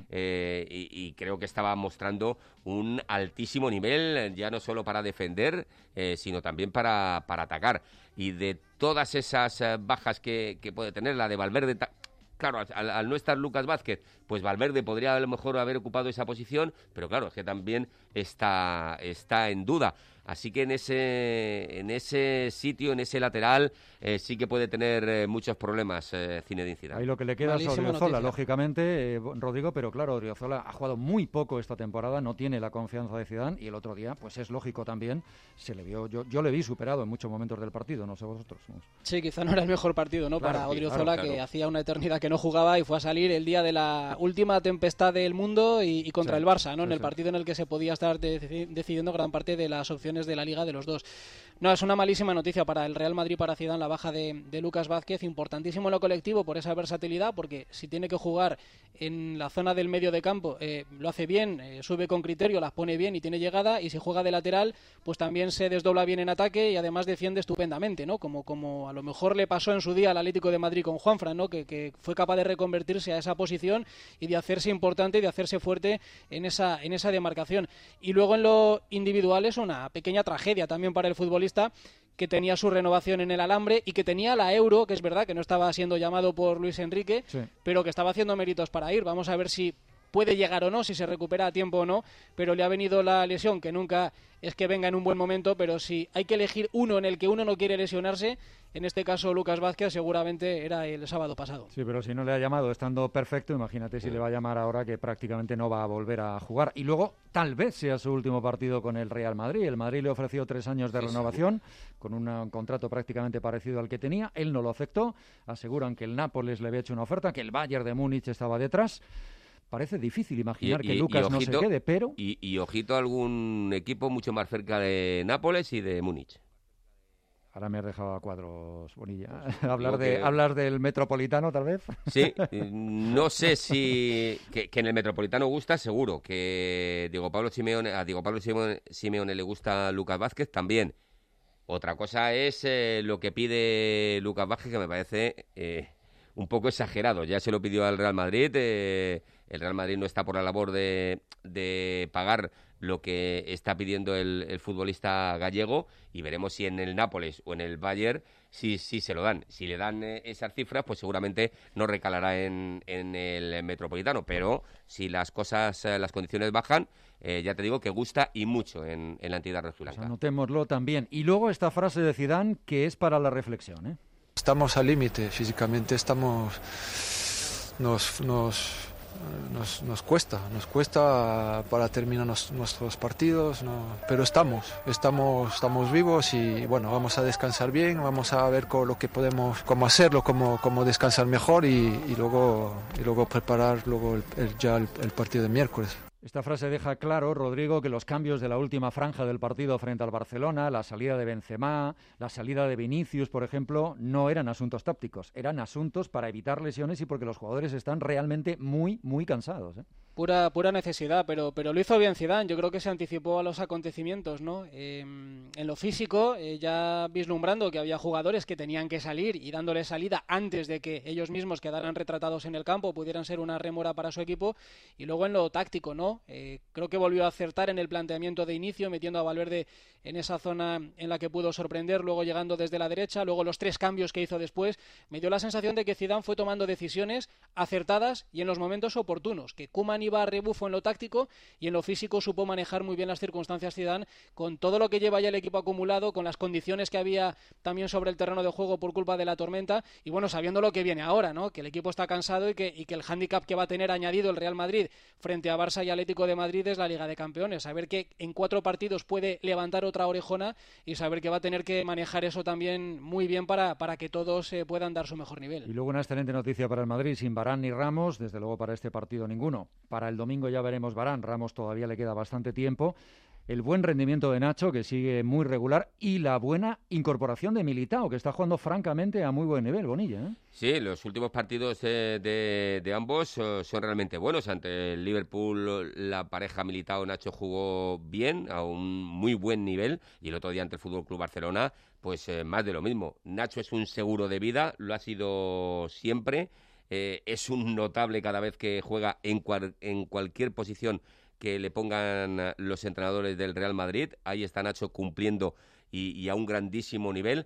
Y creo que estaba mostrando un altísimo nivel, ya no solo para defender, sino también para atacar. Y de todas esas bajas que puede tener, la de Valverde... Claro, al no estar Lucas Vázquez, pues Valverde podría a lo mejor haber ocupado esa posición, pero claro, es que también está en duda. Así que en ese sitio, en ese lateral, sí que puede tener muchos problemas Zinedine Zidane. Ahí lo que le queda es a Odriozola, lógicamente, Rodrigo, pero claro, Odriozola ha jugado muy poco esta temporada, no tiene la confianza de Zidane, y el otro día, pues es lógico también, se le vio, yo le vi superado en muchos momentos del partido, no sé vosotros. Sí, quizá no era el mejor partido, ¿no? Claro, para Odriozola, claro. Que hacía una eternidad que no jugaba y fue a salir el día de la última tempestad del mundo y contra el Barça, ¿no? En el partido en el que se podía estar decidiendo gran parte de las opciones de la Liga de los dos. No, es una malísima noticia para el Real Madrid, para Zidane, la baja de Lucas Vázquez, importantísimo en lo colectivo por esa versatilidad, porque si tiene que jugar en la zona del medio de campo, lo hace bien, sube con criterio, las pone bien y tiene llegada, y si juega de lateral, pues también se desdobla bien en ataque y además defiende estupendamente, ¿no? Como a lo mejor le pasó en su día al Atlético de Madrid con Juanfran, ¿no? Que fue capaz de reconvertirse a esa posición y de hacerse importante y de hacerse fuerte en esa demarcación. Y luego en lo individual es una pequeña tragedia también para el futbolista, que tenía su renovación en el alambre y que tenía la Euro, que es verdad que no estaba siendo llamado por Luis Enrique, pero que estaba haciendo méritos para ir. Vamos a ver si puede llegar o no, si se recupera a tiempo o no, pero le ha venido la lesión, que nunca es que venga en un buen momento, pero si hay que elegir uno en el que uno no quiere lesionarse, en este caso Lucas Vázquez seguramente era el sábado pasado. Sí, pero si no le ha llamado estando perfecto, imagínate si le va a llamar ahora, que prácticamente no va a volver a jugar. Y luego tal vez sea su último partido con el Real Madrid. El Madrid le ofreció 3 años de renovación con un contrato prácticamente parecido al que tenía. Él no lo aceptó. Aseguran que el Nápoles le había hecho una oferta, que el Bayern de Múnich estaba detrás. Parece difícil imaginar que Lucas no se quede, pero... Y ojito a algún equipo mucho más cerca de Nápoles y de Múnich. Ahora me has dejado a cuadros, Bonilla. ¿Hablar del Metropolitano, tal vez? Sí, no sé si... Que en el Metropolitano gusta, seguro. Que a Diego Pablo Simeone le gusta Lucas Vázquez, también. Otra cosa es lo que pide Lucas Vázquez, que me parece un poco exagerado. Ya se lo pidió al Real Madrid, el Real Madrid no está por la labor de pagar lo que está pidiendo el futbolista gallego, y veremos si en el Nápoles o en el Bayern sí se lo dan. Si le dan esas cifras, pues seguramente no recalará en el Metropolitano, pero si las condiciones bajan, ya te digo que gusta y mucho en la entidad rojiblanca. Pues anotémoslo también. Y luego esta frase de Zidane que es para la reflexión, ¿eh? Estamos al límite físicamente, nos cuesta para terminar nuestros partidos, pero estamos vivos y bueno, vamos a descansar bien, vamos a ver lo que podemos, cómo hacerlo, cómo descansar mejor y luego preparar el partido de miércoles. Esta frase deja claro, Rodrigo, que los cambios de la última franja del partido frente al Barcelona, la salida de Benzema, la salida de Vinicius, por ejemplo, no eran asuntos tácticos, eran asuntos para evitar lesiones y porque los jugadores están realmente muy, muy cansados, ¿eh? Pura necesidad, pero lo hizo bien Zidane. Yo creo que se anticipó a los acontecimientos, ¿no? En lo físico, ya vislumbrando que había jugadores que tenían que salir y dándole salida antes de que ellos mismos quedaran retratados en el campo, pudieran ser una rémora para su equipo. Y luego en lo táctico, ¿no? Creo que volvió a acertar en el planteamiento de inicio, metiendo a Valverde en esa zona en la que pudo sorprender, luego llegando desde la derecha, luego los 3 cambios que hizo después. Me dio la sensación de que Zidane fue tomando decisiones acertadas y en los momentos oportunos, que Koeman iba a rebufo en lo táctico y en lo físico supo manejar muy bien las circunstancias Zidane, con todo lo que lleva ya el equipo acumulado, con las condiciones que había también sobre el terreno de juego por culpa de la tormenta, y bueno, sabiendo lo que viene ahora, ¿no? Que el equipo está cansado y que el hándicap que va a tener añadido el Real Madrid frente a Barça y Atlético de Madrid es la Liga de Campeones, saber que en 4 partidos puede levantar otra orejona y saber que va a tener que manejar eso también muy bien para que todos puedan dar su mejor nivel. Y luego una excelente noticia para el Madrid, sin Varane ni Ramos, desde luego para este partido ninguno. Para el domingo ya veremos Varane, Ramos todavía le queda bastante tiempo. El buen rendimiento de Nacho, que sigue muy regular, y la buena incorporación de Militao, que está jugando francamente a muy buen nivel, Bonilla, ¿eh? Sí, los últimos partidos de ambos son realmente buenos. Ante el Liverpool, la pareja Militao-Nacho jugó bien, a un muy buen nivel, y el otro día ante el Fútbol Club Barcelona, pues más de lo mismo. Nacho es un seguro de vida, lo ha sido siempre, es un notable cada vez que juega en cualquier posición que le pongan los entrenadores del Real Madrid. Ahí está Nacho cumpliendo y a un grandísimo nivel.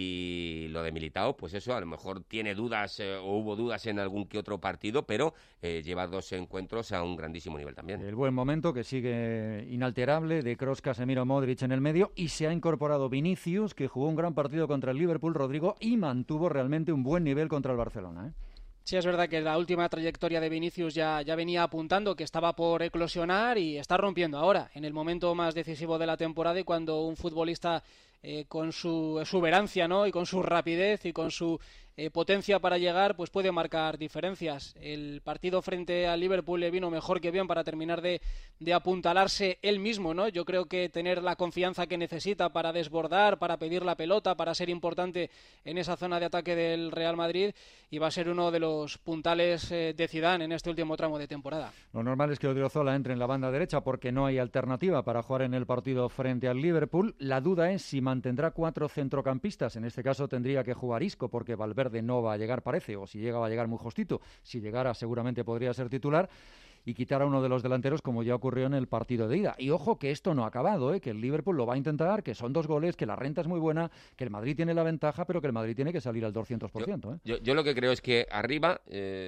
Y lo de Militao, pues eso, a lo mejor tiene dudas o hubo dudas en algún que otro partido, pero lleva 2 encuentros a un grandísimo nivel también. El buen momento que sigue inalterable de Kroos, Casemiro, Modric en el medio, y se ha incorporado Vinicius, que jugó un gran partido contra el Liverpool, Rodrigo, y mantuvo realmente un buen nivel contra el Barcelona, ¿eh? Sí, es verdad que la última trayectoria de Vinicius ya venía apuntando que estaba por eclosionar y está rompiendo ahora, en el momento más decisivo de la temporada, y cuando un futbolista con su exuberancia, ¿no?, y con su rapidez y con su potencia para llegar, pues puede marcar diferencias. El partido frente al Liverpool le vino mejor que bien para terminar de apuntalarse él mismo, ¿no? Yo creo que tener la confianza que necesita para desbordar, para pedir la pelota, para ser importante en esa zona de ataque del Real Madrid, y va a ser uno de los puntales de Zidane en este último tramo de temporada. Lo normal es que Odriozola entre en la banda derecha porque no hay alternativa para jugar en el partido frente al Liverpool. La duda es si mantendrá 4 centrocampistas. En este caso tendría que jugar Isco porque Valverde no va a llegar, parece, o si llega va a llegar muy justito. Si llegara seguramente podría ser titular, y quitar a uno de los delanteros como ya ocurrió en el partido de ida. Y ojo que esto no ha acabado, que el Liverpool lo va a intentar, que son 2 goles, que la renta es muy buena, que el Madrid tiene la ventaja, pero que el Madrid tiene que salir al 200%. Yo lo que creo es que arriba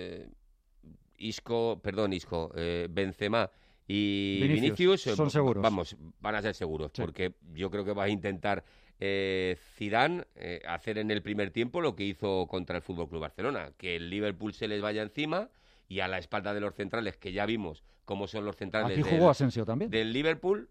Benzema y Vinicius son seguros. Vamos, van a ser seguros, sí. Porque yo creo que va a intentar Zidane hacer en el primer tiempo lo que hizo contra el Fútbol Club Barcelona, que el Liverpool se les vaya encima y a la espalda de los centrales, que ya vimos cómo son los centrales. Aquí jugó Asensio también. Del Liverpool,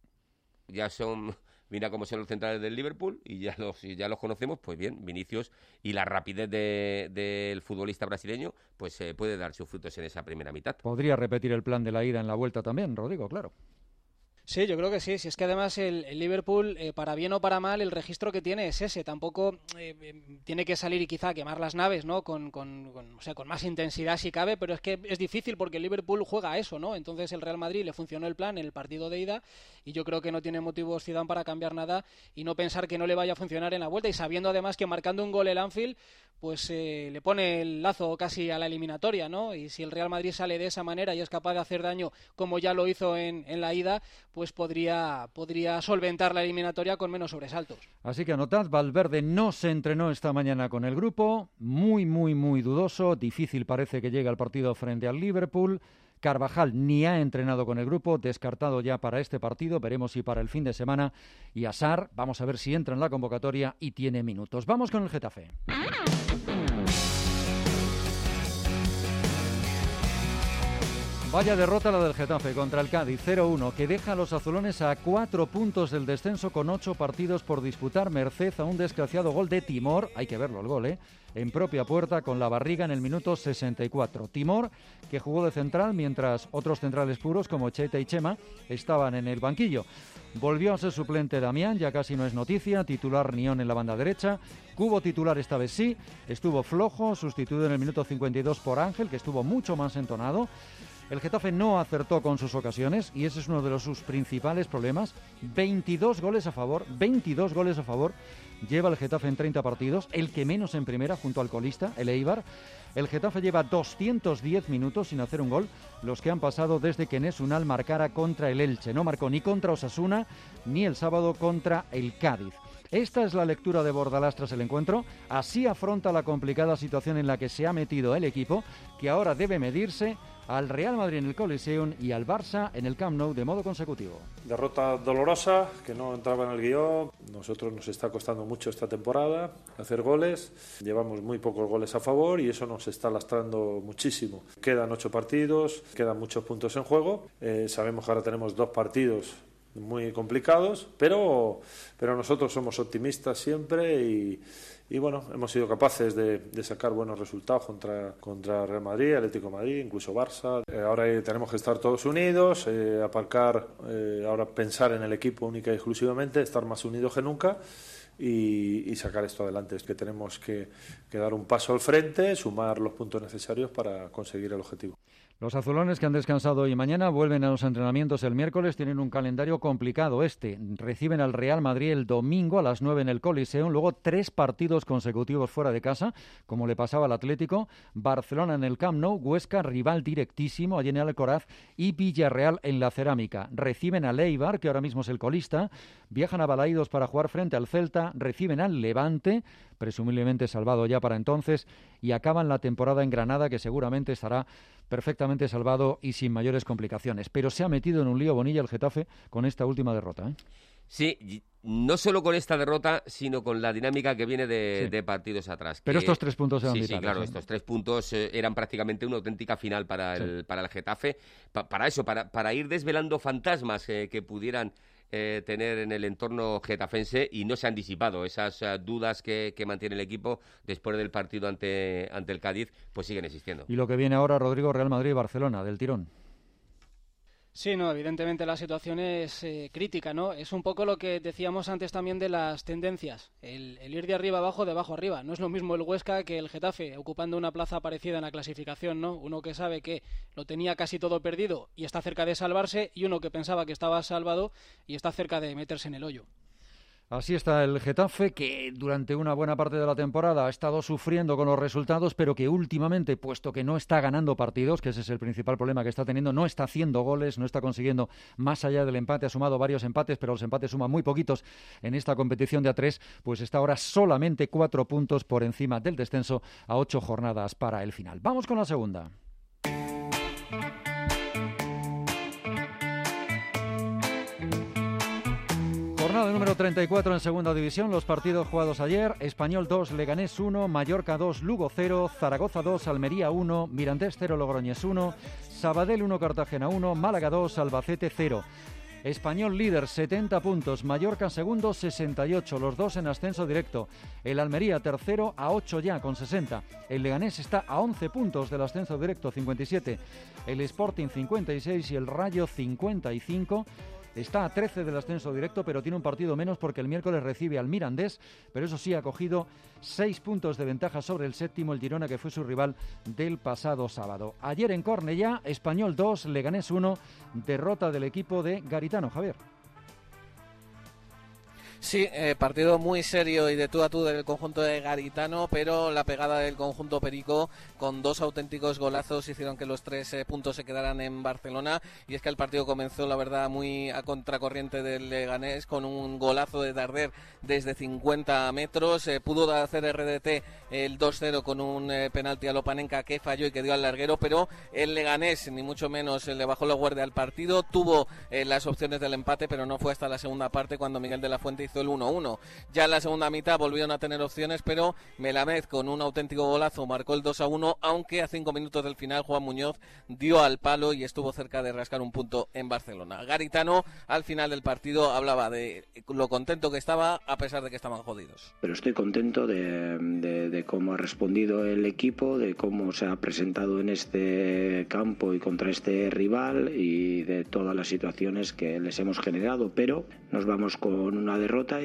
mira cómo son los centrales del Liverpool y ya los conocemos, pues bien, Vinicius y la rapidez del futbolista brasileño, pues puede dar sus frutos en esa primera mitad. Podría repetir el plan de la ida en la vuelta también, Rodrigo, claro. Sí, yo creo que sí. Si es que además el Liverpool, para bien o para mal, el registro que tiene es ese. Tampoco tiene que salir y quizá quemar las naves, ¿no? Con más intensidad si cabe, pero es que es difícil porque el Liverpool juega a eso, ¿no? Entonces el Real Madrid le funcionó el plan en el partido de ida y yo creo que no tiene motivos Zidane para cambiar nada y no pensar que no le vaya a funcionar en la vuelta, y sabiendo además que marcando un gol el Anfield, pues le pone el lazo casi a la eliminatoria, ¿no? Y si el Real Madrid sale de esa manera y es capaz de hacer daño como ya lo hizo en la ida, pues podría solventar la eliminatoria con menos sobresaltos. Así que anotad, Valverde no se entrenó esta mañana con el grupo, muy dudoso, difícil parece que llegue al partido frente al Liverpool. Carvajal ni ha entrenado con el grupo, descartado ya para este partido, veremos si para el fin de semana. Y Azar, vamos a ver si entra en la convocatoria y tiene minutos. Vamos con el Getafe. Vaya derrota la del Getafe contra el Cádiz, 0-1, que deja a los azulones a 4 puntos del descenso con 8 partidos por disputar, merced a un desgraciado gol de Timor, hay que verlo el gol, en propia puerta con la barriga en el minuto 64. Timor, que jugó de central mientras otros centrales puros como Cheta y Chema estaban en el banquillo. Volvió a ser suplente Damián, ya casi no es noticia, titular Nión en la banda derecha. Cubo titular esta vez sí, estuvo flojo, sustituido en el minuto 52 por Ángel, que estuvo mucho más entonado. El Getafe no acertó con sus ocasiones y ese es uno de sus principales problemas. 22 goles a favor lleva el Getafe en 30 partidos, el que menos en primera junto al colista, el Eibar. El Getafe lleva 210 minutos sin hacer un gol, los que han pasado desde que Enes Unal marcara contra el Elche. No marcó ni contra Osasuna ni el sábado contra el Cádiz. Esta es la lectura de Bordalás tras el encuentro. Así afronta la complicada situación en la que se ha metido el equipo, que ahora debe medirse al Real Madrid en el Coliseum y al Barça en el Camp Nou de modo consecutivo. Derrota dolorosa, que no entraba en el guión. Nosotros nos está costando mucho esta temporada hacer goles. Llevamos muy pocos goles a favor y eso nos está lastrando muchísimo. Quedan 8 partidos, quedan muchos puntos en juego. Sabemos que ahora tenemos 2 partidos muy complicados, pero nosotros somos optimistas siempre y bueno, hemos sido capaces de sacar buenos resultados contra Real Madrid, Atlético de Madrid, incluso Barça. Ahora tenemos que estar todos unidos, aparcar, ahora pensar en el equipo única y exclusivamente, estar más unidos que nunca y sacar esto adelante. Es que tenemos que dar un paso al frente, sumar los puntos necesarios para conseguir el objetivo. Los azulones, que han descansado hoy y mañana, vuelven a los entrenamientos el miércoles. Tienen un calendario complicado reciben al Real Madrid el domingo a las 9 en el Coliseum, luego 3 partidos consecutivos fuera de casa, como le pasaba al Atlético. Barcelona en el Camp Nou, Huesca, rival directísimo allí en el Alcoraz, y Villarreal en la Cerámica. Reciben al Eibar, que ahora mismo es el colista, viajan a Balaídos para jugar frente al Celta, reciben al Levante, presumiblemente salvado ya para entonces, y acaban la temporada en Granada, que seguramente estará perfectamente salvado y sin mayores complicaciones. Pero se ha metido en un lío Bonilla el Getafe con esta última derrota. Sí, no solo con esta derrota, sino con la dinámica que viene de partidos atrás. Pero estos 3 puntos eran vitales. Sí, claro, estos 3 puntos eran prácticamente una auténtica final para el Getafe. Para ir desvelando fantasmas que pudieran tener en el entorno getafense, y no se han disipado esas dudas que mantiene el equipo después del partido ante el Cádiz, pues siguen existiendo. Y lo que viene ahora, Rodrigo, Real Madrid y Barcelona, del tirón. Sí, no, evidentemente la situación es crítica, ¿no? Es un poco lo que decíamos antes también de las tendencias. El ir de arriba abajo, de abajo arriba. No es lo mismo el Huesca que el Getafe, ocupando una plaza parecida en la clasificación, ¿no? Uno que sabe que lo tenía casi todo perdido y está cerca de salvarse, y uno que pensaba que estaba salvado y está cerca de meterse en el hoyo. Así está el Getafe, que durante una buena parte de la temporada ha estado sufriendo con los resultados, pero que últimamente, puesto que no está ganando partidos, que ese es el principal problema que está teniendo, no está haciendo goles, no está consiguiendo más allá del empate, ha sumado varios empates, pero los empates suman muy poquitos en esta competición de A3, pues está ahora solamente 4 puntos por encima del descenso a 8 jornadas para el final. Vamos con la segunda. Jornada número 34 en segunda división, los partidos jugados ayer: Español 2, Leganés 1, Mallorca 2, Lugo 0, Zaragoza 2, Almería 1, Mirandés 0, Logroñés 1, Sabadell 1, Cartagena 1, Málaga 2, Albacete 0. Español líder, 70 puntos, Mallorca segundo, 68, los dos en ascenso directo. El Almería tercero, a 8 ya, con 60. El Leganés está a 11 puntos del ascenso directo, 57. El Sporting 56 y el Rayo 55. Está a 13 del ascenso directo, pero tiene un partido menos porque el miércoles recibe al Mirandés, pero eso sí, ha cogido 6 puntos de ventaja sobre el séptimo, el Girona, que fue su rival del pasado sábado. Ayer en Cornellá, Español 2, Leganés 1, derrota del equipo de Garitano. Javier. Sí, partido muy serio y de tú a tú del conjunto de Garitano, pero la pegada del conjunto perico con 2 auténticos golazos hicieron que los 3 puntos se quedaran en Barcelona. Y es que el partido comenzó, la verdad, muy a contracorriente del Leganés, con un golazo de Darder desde 50 metros. Pudo hacer RDT el 2-0 con un penalti a Lopanenka que falló y que dio al larguero, pero el Leganés ni mucho menos le bajó la guardia al partido. Tuvo las opciones del empate, pero no fue hasta la segunda parte cuando Miguel de la Fuente hizo el 1-1. Ya en la segunda mitad volvieron a tener opciones, pero Melamed con un auténtico golazo marcó el 2-1, aunque a 5 minutos del final Juan Muñoz dio al palo y estuvo cerca de rascar un punto en Barcelona. Garitano al final del partido hablaba de lo contento que estaba a pesar de que estaban jodidos. Pero estoy contento de cómo ha respondido el equipo, de cómo se ha presentado en este campo y contra este rival y de todas las situaciones que les hemos generado, pero nos vamos con una derrota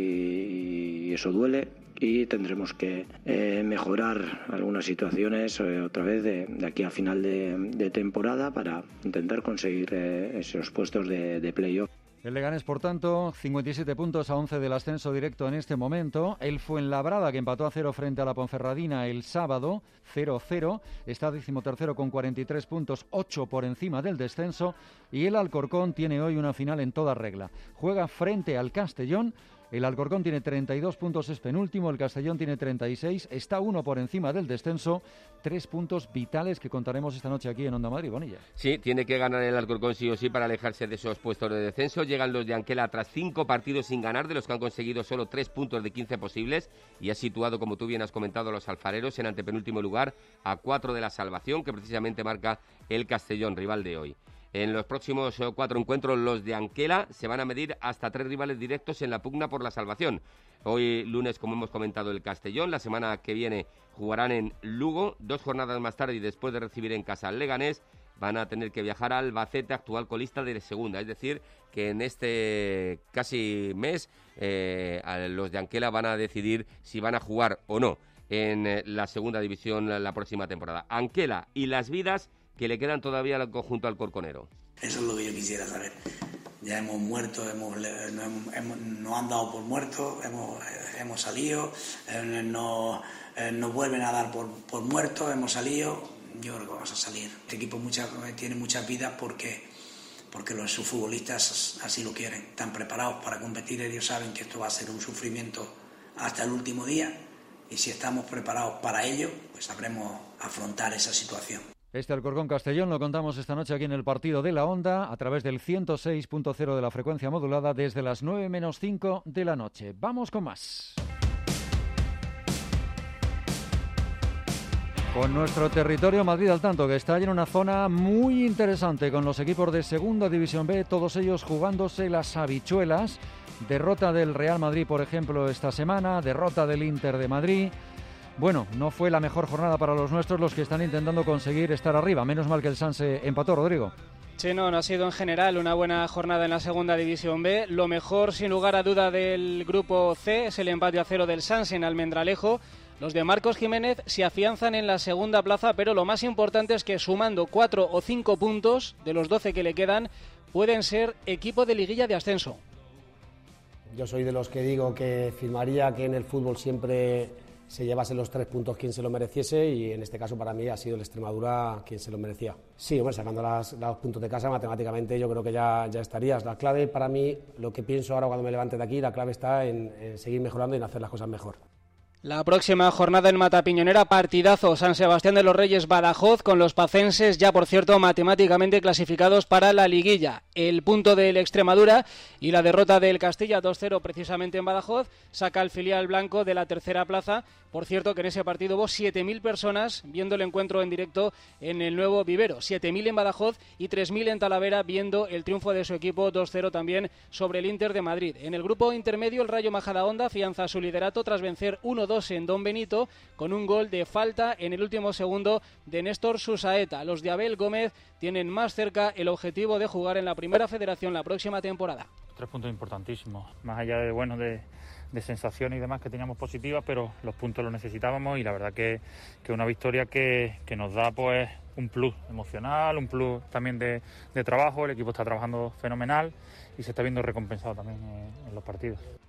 y eso duele y tendremos que mejorar algunas situaciones otra vez de aquí a final de temporada para intentar conseguir esos puestos de playoff. El Leganés, por tanto, 57 puntos a 11 del ascenso directo en este momento. El Fuenlabrada, que empató a 0 frente a la Ponferradina el sábado, 0-0. Está 13º con 43 puntos, 8 por encima del descenso. Y el Alcorcón tiene hoy una final en toda regla. Juega frente al Castellón. El Alcorcón tiene 32 puntos, es penúltimo, el Castellón tiene 36, está 1 por encima del descenso, 3 puntos vitales que contaremos esta noche aquí en Onda Madrid, Bonilla. Sí, tiene que ganar el Alcorcón sí o sí para alejarse de esos puestos de descenso. Llegan los de Anquela tras 5 partidos sin ganar, de los que han conseguido solo 3 puntos de 15 posibles, y ha situado, como tú bien has comentado, a los alfareros en antepenúltimo lugar, a 4 de la salvación, que precisamente marca el Castellón, rival de hoy. En los próximos 4 encuentros, los de Anquela se van a medir hasta 3 rivales directos en la pugna por la salvación. Hoy lunes, como hemos comentado, el Castellón. La semana que viene jugarán en Lugo. 2 jornadas más tarde y después de recibir en casa al Leganés, van a tener que viajar a Albacete, actual colista de segunda. Es decir, que en este casi mes los de Anquela van a decidir si van a jugar o no en la segunda división la próxima temporada. Anquela y Las Vidas, que le quedan todavía al conjunto alcorconero. Eso es lo que yo quisiera saber. Ya hemos muerto, nos han dado por muertos, hemos salido, nos vuelven a dar por muertos, hemos salido. Yo creo que vamos a salir. Este equipo tiene muchas vidas porque sus futbolistas así lo quieren. Están preparados para competir, ellos saben que esto va a ser un sufrimiento hasta el último día, y si estamos preparados para ello, pues sabremos afrontar esa situación. Este Alcorcón Castellón lo contamos esta noche aquí en el partido de la Onda a través del 106.0 de la frecuencia modulada desde las 9 menos 5 de la noche. Vamos con más. Con nuestro territorio Madrid al tanto, que está en una zona muy interesante con los equipos de Segunda División B, todos ellos jugándose las habichuelas. Derrota del Real Madrid, por ejemplo, esta semana, derrota del Inter de Madrid. Bueno, no fue la mejor jornada para los nuestros, los que están intentando conseguir estar arriba. Menos mal que el Sanse empató, Rodrigo. Sí, no ha sido en general una buena jornada en la Segunda División B. Lo mejor, sin lugar a duda, del grupo C es el empate a 0 del Sanse en Almendralejo. Los de Marcos Jiménez se afianzan en la segunda plaza, pero lo más importante es que sumando 4 o 5 puntos de los 12 que le quedan, pueden ser equipo de liguilla de ascenso. Yo soy de los que digo que firmaría que en el fútbol siempre se llevase los 3 puntos quien se lo mereciese, y en este caso para mí ha sido el Extremadura quien se lo merecía. Sí, bueno, sacando los puntos de casa matemáticamente yo creo que ya estarías. La clave para mí, lo que pienso ahora cuando me levante de aquí, la clave está en seguir mejorando y en hacer las cosas mejor. La próxima jornada en Matapiñonera, partidazo, San Sebastián de los Reyes Badajoz, con los pacenses ya, por cierto, matemáticamente clasificados para la liguilla. El punto del Extremadura y la derrota del Castilla 2-0 precisamente en Badajoz saca al filial blanco de la tercera plaza. Por cierto, que en ese partido hubo 7.000 personas viendo el encuentro en directo en el nuevo vivero. 7.000 en Badajoz y 3.000 en Talavera viendo el triunfo de su equipo 2-0 también sobre el Inter de Madrid. En el grupo intermedio, el Rayo Majadahonda afianza su liderato tras vencer 1-2 en Don Benito con un gol de falta en el último segundo de Néstor Susaeta. Los de Abel Gómez tienen más cerca el objetivo de jugar en la Primera Federación la próxima temporada. 3 puntos importantísimos, más allá de sensaciones y demás que teníamos positivas, pero los puntos los necesitábamos, y la verdad que una victoria que nos da pues un plus emocional, un plus también de trabajo. El equipo está trabajando fenomenal y se está viendo recompensado también en los partidos.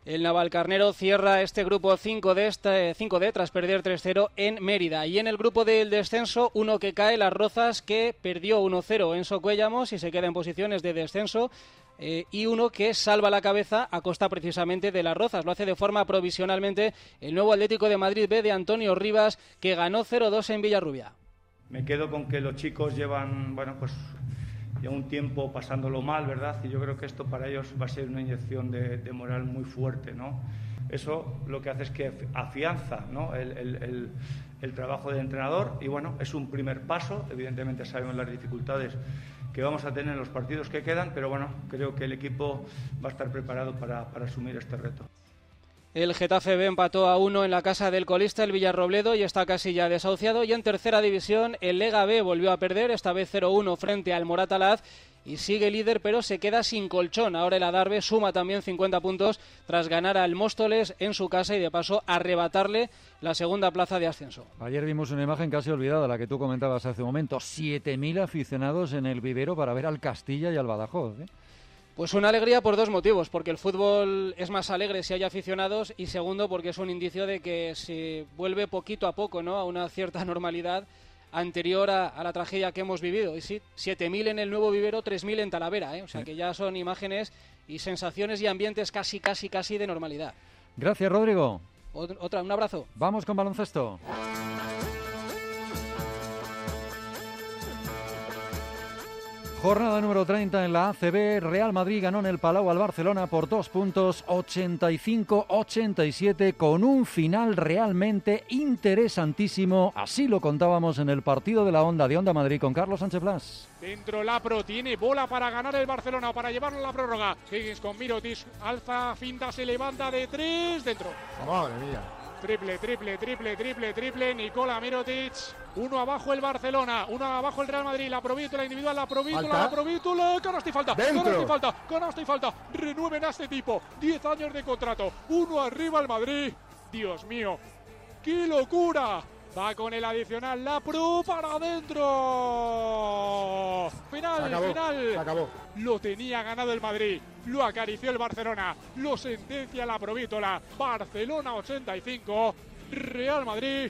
El Navalcarnero cierra este grupo 5D tras perder 3-0 en Mérida. Y en el grupo del descenso, uno que cae, Las Rozas, que perdió 1-0 en Socuéllamos y se queda en posiciones de descenso. Y uno que salva la cabeza a costa precisamente de Las Rozas. Lo hace de forma provisionalmente el nuevo Atlético de Madrid B de Antonio Rivas, que ganó 0-2 en Villarrubia. Me quedo con que los chicos llevan, ya un tiempo pasándolo mal, ¿verdad? Y yo creo que esto para ellos va a ser una inyección de moral muy fuerte, ¿no? Eso lo que hace es que afianza, ¿no?, el trabajo del entrenador y, es un primer paso. Evidentemente sabemos las dificultades que vamos a tener en los partidos que quedan, pero creo que el equipo va a estar preparado para asumir este reto. El Getafe B empató a 1 en la casa del colista, el Villarrobledo, y está casi ya desahuciado. Y en tercera división, el Lega B volvió a perder, esta vez 0-1 frente al Moratalaz, y sigue líder, pero se queda sin colchón. Ahora el Adarve suma también 50 puntos tras ganar al Móstoles en su casa y de paso arrebatarle la segunda plaza de ascenso. Ayer vimos una imagen casi olvidada, la que tú comentabas hace un momento. 7.000 aficionados en el vivero para ver al Castilla y al Badajoz, ¿eh? Pues una alegría por dos motivos, porque el fútbol es más alegre si hay aficionados y segundo porque es un indicio de que se vuelve poquito a poco, ¿no?, a una cierta normalidad anterior a la tragedia que hemos vivido. Y sí, 7.000 en el nuevo vivero, 3.000 en Talavera, ¿eh? O sea que ya son imágenes y sensaciones y ambientes casi de normalidad. Gracias, Rodrigo. Un abrazo. Vamos con baloncesto. Jornada número 30 en la ACB. Real Madrid ganó en el Palau al Barcelona por 2 puntos, 85-87, con un final realmente interesantísimo. Así lo contábamos en el partido de la Onda de Onda Madrid con Carlos Sánchez Blas. Dentro Lapro, tiene bola para ganar el Barcelona, para llevarlo a la prórroga. Higgins con Mirotic, alza, finta, se levanta de 3, dentro. Madre mía. Triple, Nikola Mirotic. Uno abajo el Barcelona, uno abajo el Real Madrid, la Provítola individual, la Provítola, canasta y falta. Renueven a este tipo, 10 años de contrato, uno arriba el Madrid. Dios mío, qué locura. Va con el adicional, la Pro para adentro. Final. Se acabó. Lo tenía ganado el Madrid, lo acarició el Barcelona, lo sentencia la Provítola. Barcelona 85, Real Madrid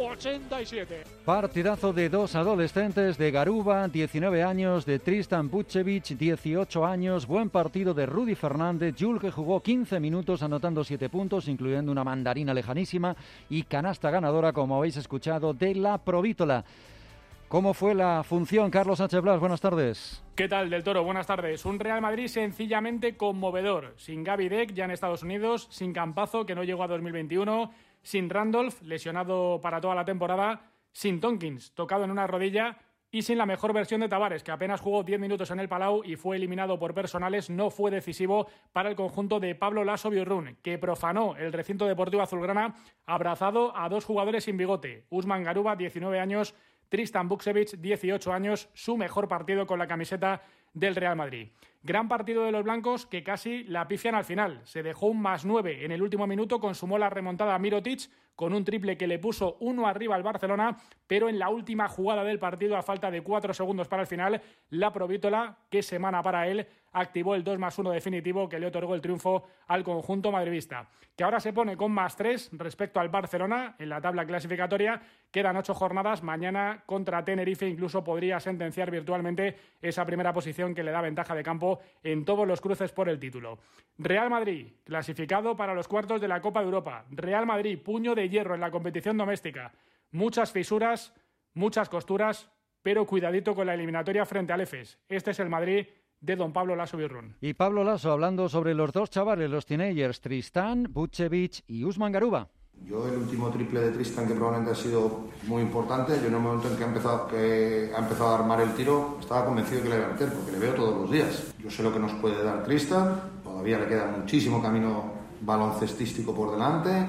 87. Partidazo de dos adolescentes, de Garuba, 19 años, de Tristan Bucevic, 18 años. Buen partido de Rudy Fernández. Jules, que jugó 15 minutos anotando 7 puntos, incluyendo una mandarina lejanísima y canasta ganadora, como habéis escuchado, de la Provítola. ¿Cómo fue la función, Carlos Sánchez Blas? Buenas tardes. ¿Qué tal, Del Toro? Buenas tardes. Un Real Madrid sencillamente conmovedor. Sin Gaby Deck, ya en Estados Unidos, sin Campazo, que no llegó a 2021, sin Randolph, lesionado para toda la temporada, sin Tompkins, tocado en una rodilla, y sin la mejor versión de Tavares, que apenas jugó 10 minutos en el Palau y fue eliminado por personales. No fue decisivo para el conjunto de Pablo Laso Biurrun, que profanó el recinto deportivo azulgrana abrazado a dos jugadores sin bigote. Usman Garuba, 19 años, Tristan Bucevic, 18 años, su mejor partido con la camiseta del Real Madrid. Gran partido de los blancos, que casi la pifian al final. Se dejó un +9 en el último minuto, consumó la remontada a Mirotic con un triple que le puso uno arriba al Barcelona, pero en la última jugada del partido, a falta de 4 segundos para el final, la Provítola, qué semana para él, activó el 2+1 definitivo que le otorgó el triunfo al conjunto madridista, que ahora se pone con +3 respecto al Barcelona en la tabla clasificatoria. Quedan 8 jornadas, mañana contra Tenerife incluso podría sentenciar virtualmente esa primera posición que le da ventaja de campo en todos los cruces por el título. Real Madrid, clasificado para los cuartos de la Copa de Europa. Real Madrid, puño de hierro en la competición doméstica. Muchas fisuras, muchas costuras, pero cuidadito con la eliminatoria frente al EFES. Este es el Madrid de don Pablo Laso Biurrun. Y Pablo Laso hablando sobre los dos chavales, los teenagers, Tristan Bucevic y Usman Garuba. Yo el último triple de Tristan, que probablemente ha sido muy importante, yo en el momento en que ha empezado a armar el tiro, estaba convencido de que le iba a meter, porque le veo todos los días. Yo sé lo que nos puede dar Tristan, todavía le queda muchísimo camino baloncestístico por delante,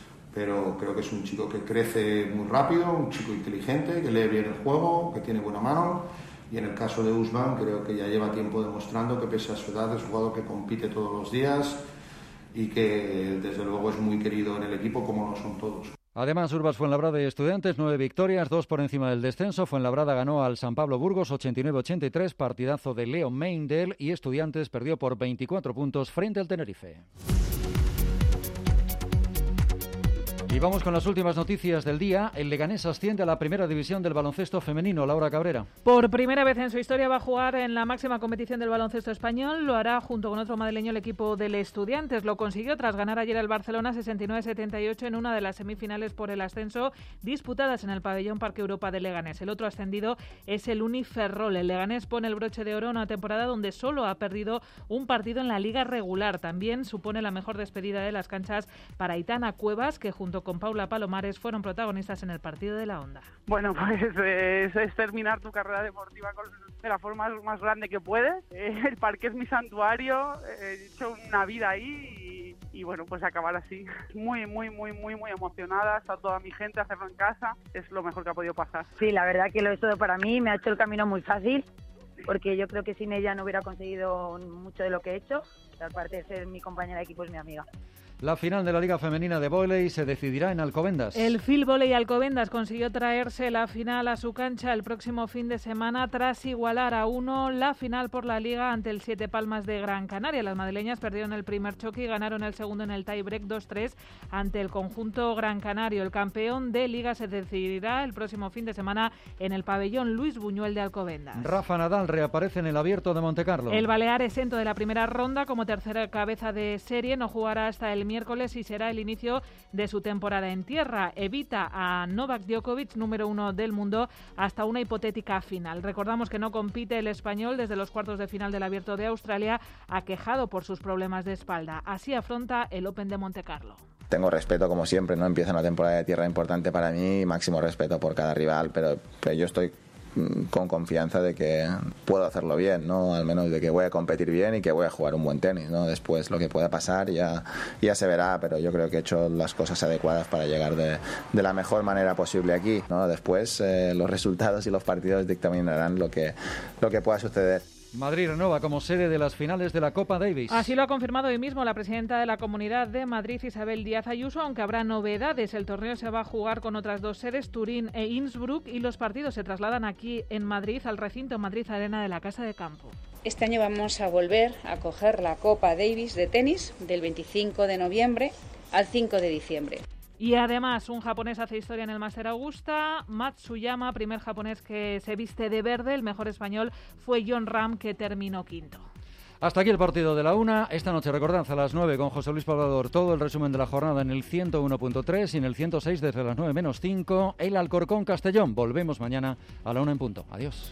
pero creo que es un chico que crece muy rápido, un chico inteligente, que lee bien el juego, que tiene buena mano. Y en el caso de Usman, creo que ya lleva tiempo demostrando que pese a su edad es un jugador que compite todos los días y que desde luego es muy querido en el equipo, como lo son todos. Además, Urbas Fuenlabrada y Estudiantes, 9 victorias, 2 por encima del descenso. Fuenlabrada ganó al San Pablo Burgos 89-83, partidazo de Leo Meindel, y Estudiantes perdió por 24 puntos frente al Tenerife. Y vamos con las últimas noticias del día. El Leganés asciende a la primera división del baloncesto femenino. Laura Cabrera. Por primera vez en su historia va a jugar en la máxima competición del baloncesto español. Lo hará junto con otro madrileño el equipo del Estudiantes. Lo consiguió tras ganar ayer al Barcelona 69-78 en una de las semifinales por el ascenso disputadas en el pabellón Parque Europa de Leganés. El otro ascendido es el Uniferrol. El Leganés pone el broche de oro a una temporada donde solo ha perdido un partido en la liga regular. También supone la mejor despedida de las canchas para Aitana Cuevas, que junto con Paula Palomares fueron protagonistas en el partido de la Onda. Bueno, pues es terminar tu carrera deportiva de la forma más grande que puedes. El parque es mi santuario, he hecho una vida ahí y bueno, pues acabar así. Muy emocionada, está toda mi gente, hacerlo en casa, es lo mejor que ha podido pasar. Sí, la verdad que lo es todo para mí, me ha hecho el camino muy fácil, porque yo creo que sin ella no hubiera conseguido mucho de lo que he hecho. Aparte de ser mi compañera de equipo, es mi amiga. La final de la Liga Femenina de Vóley se decidirá en Alcobendas. El Fil Vóley Alcobendas consiguió traerse la final a su cancha el próximo fin de semana tras igualar a 1 la final por la Liga ante el Siete Palmas de Gran Canaria. Las madrileñas perdieron el primer choque y ganaron el segundo en el tie-break 2-3 ante el conjunto gran canario. El campeón de Liga se decidirá el próximo fin de semana en el pabellón Luis Buñuel de Alcobendas. Rafa Nadal reaparece en el Abierto de Montecarlo. El balear exento de la primera ronda como tercera cabeza de serie no jugará hasta el miércoles y será el inicio de su temporada en tierra. Evita a Novak Djokovic, número 1 del mundo, hasta una hipotética final. Recordamos que no compite el español desde los cuartos de final del Abierto de Australia, aquejado por sus problemas de espalda. Así afronta el Open de Montecarlo. Tengo respeto, como siempre, ¿no? Empieza una temporada de tierra importante para mí, máximo respeto por cada rival, pero yo estoy con confianza de que puedo hacerlo bien, ¿no? Al menos de que voy a competir bien y que voy a jugar un buen tenis, ¿no? Después lo que pueda pasar ya se verá, pero yo creo que he hecho las cosas adecuadas para llegar de la mejor manera posible aquí, ¿no? Después los resultados y los partidos dictaminarán lo que pueda suceder. Madrid renueva como sede de las finales de la Copa Davis. Así lo ha confirmado hoy mismo la presidenta de la Comunidad de Madrid, Isabel Díaz Ayuso, aunque habrá novedades. El torneo se va a jugar con otras dos sedes, Turín e Innsbruck, y los partidos se trasladan aquí en Madrid al recinto Madrid Arena de la Casa de Campo. Este año vamos a volver a coger la Copa Davis de tenis del 25 de noviembre al 5 de diciembre. Y además, un japonés hace historia en el Máster Augusta, Matsuyama, primer japonés que se viste de verde. El mejor español fue Jon Rahm, que terminó quinto. Hasta aquí el partido de la una. Esta noche recordad a las 9 con José Luis Poblador todo el resumen de la jornada en el 101.3 y en el 106 desde las 9 menos 5. El Alcorcón Castellón. Volvemos mañana a la 1 en punto. Adiós.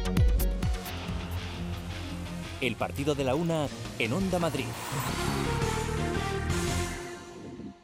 El partido de la una en Onda Madrid.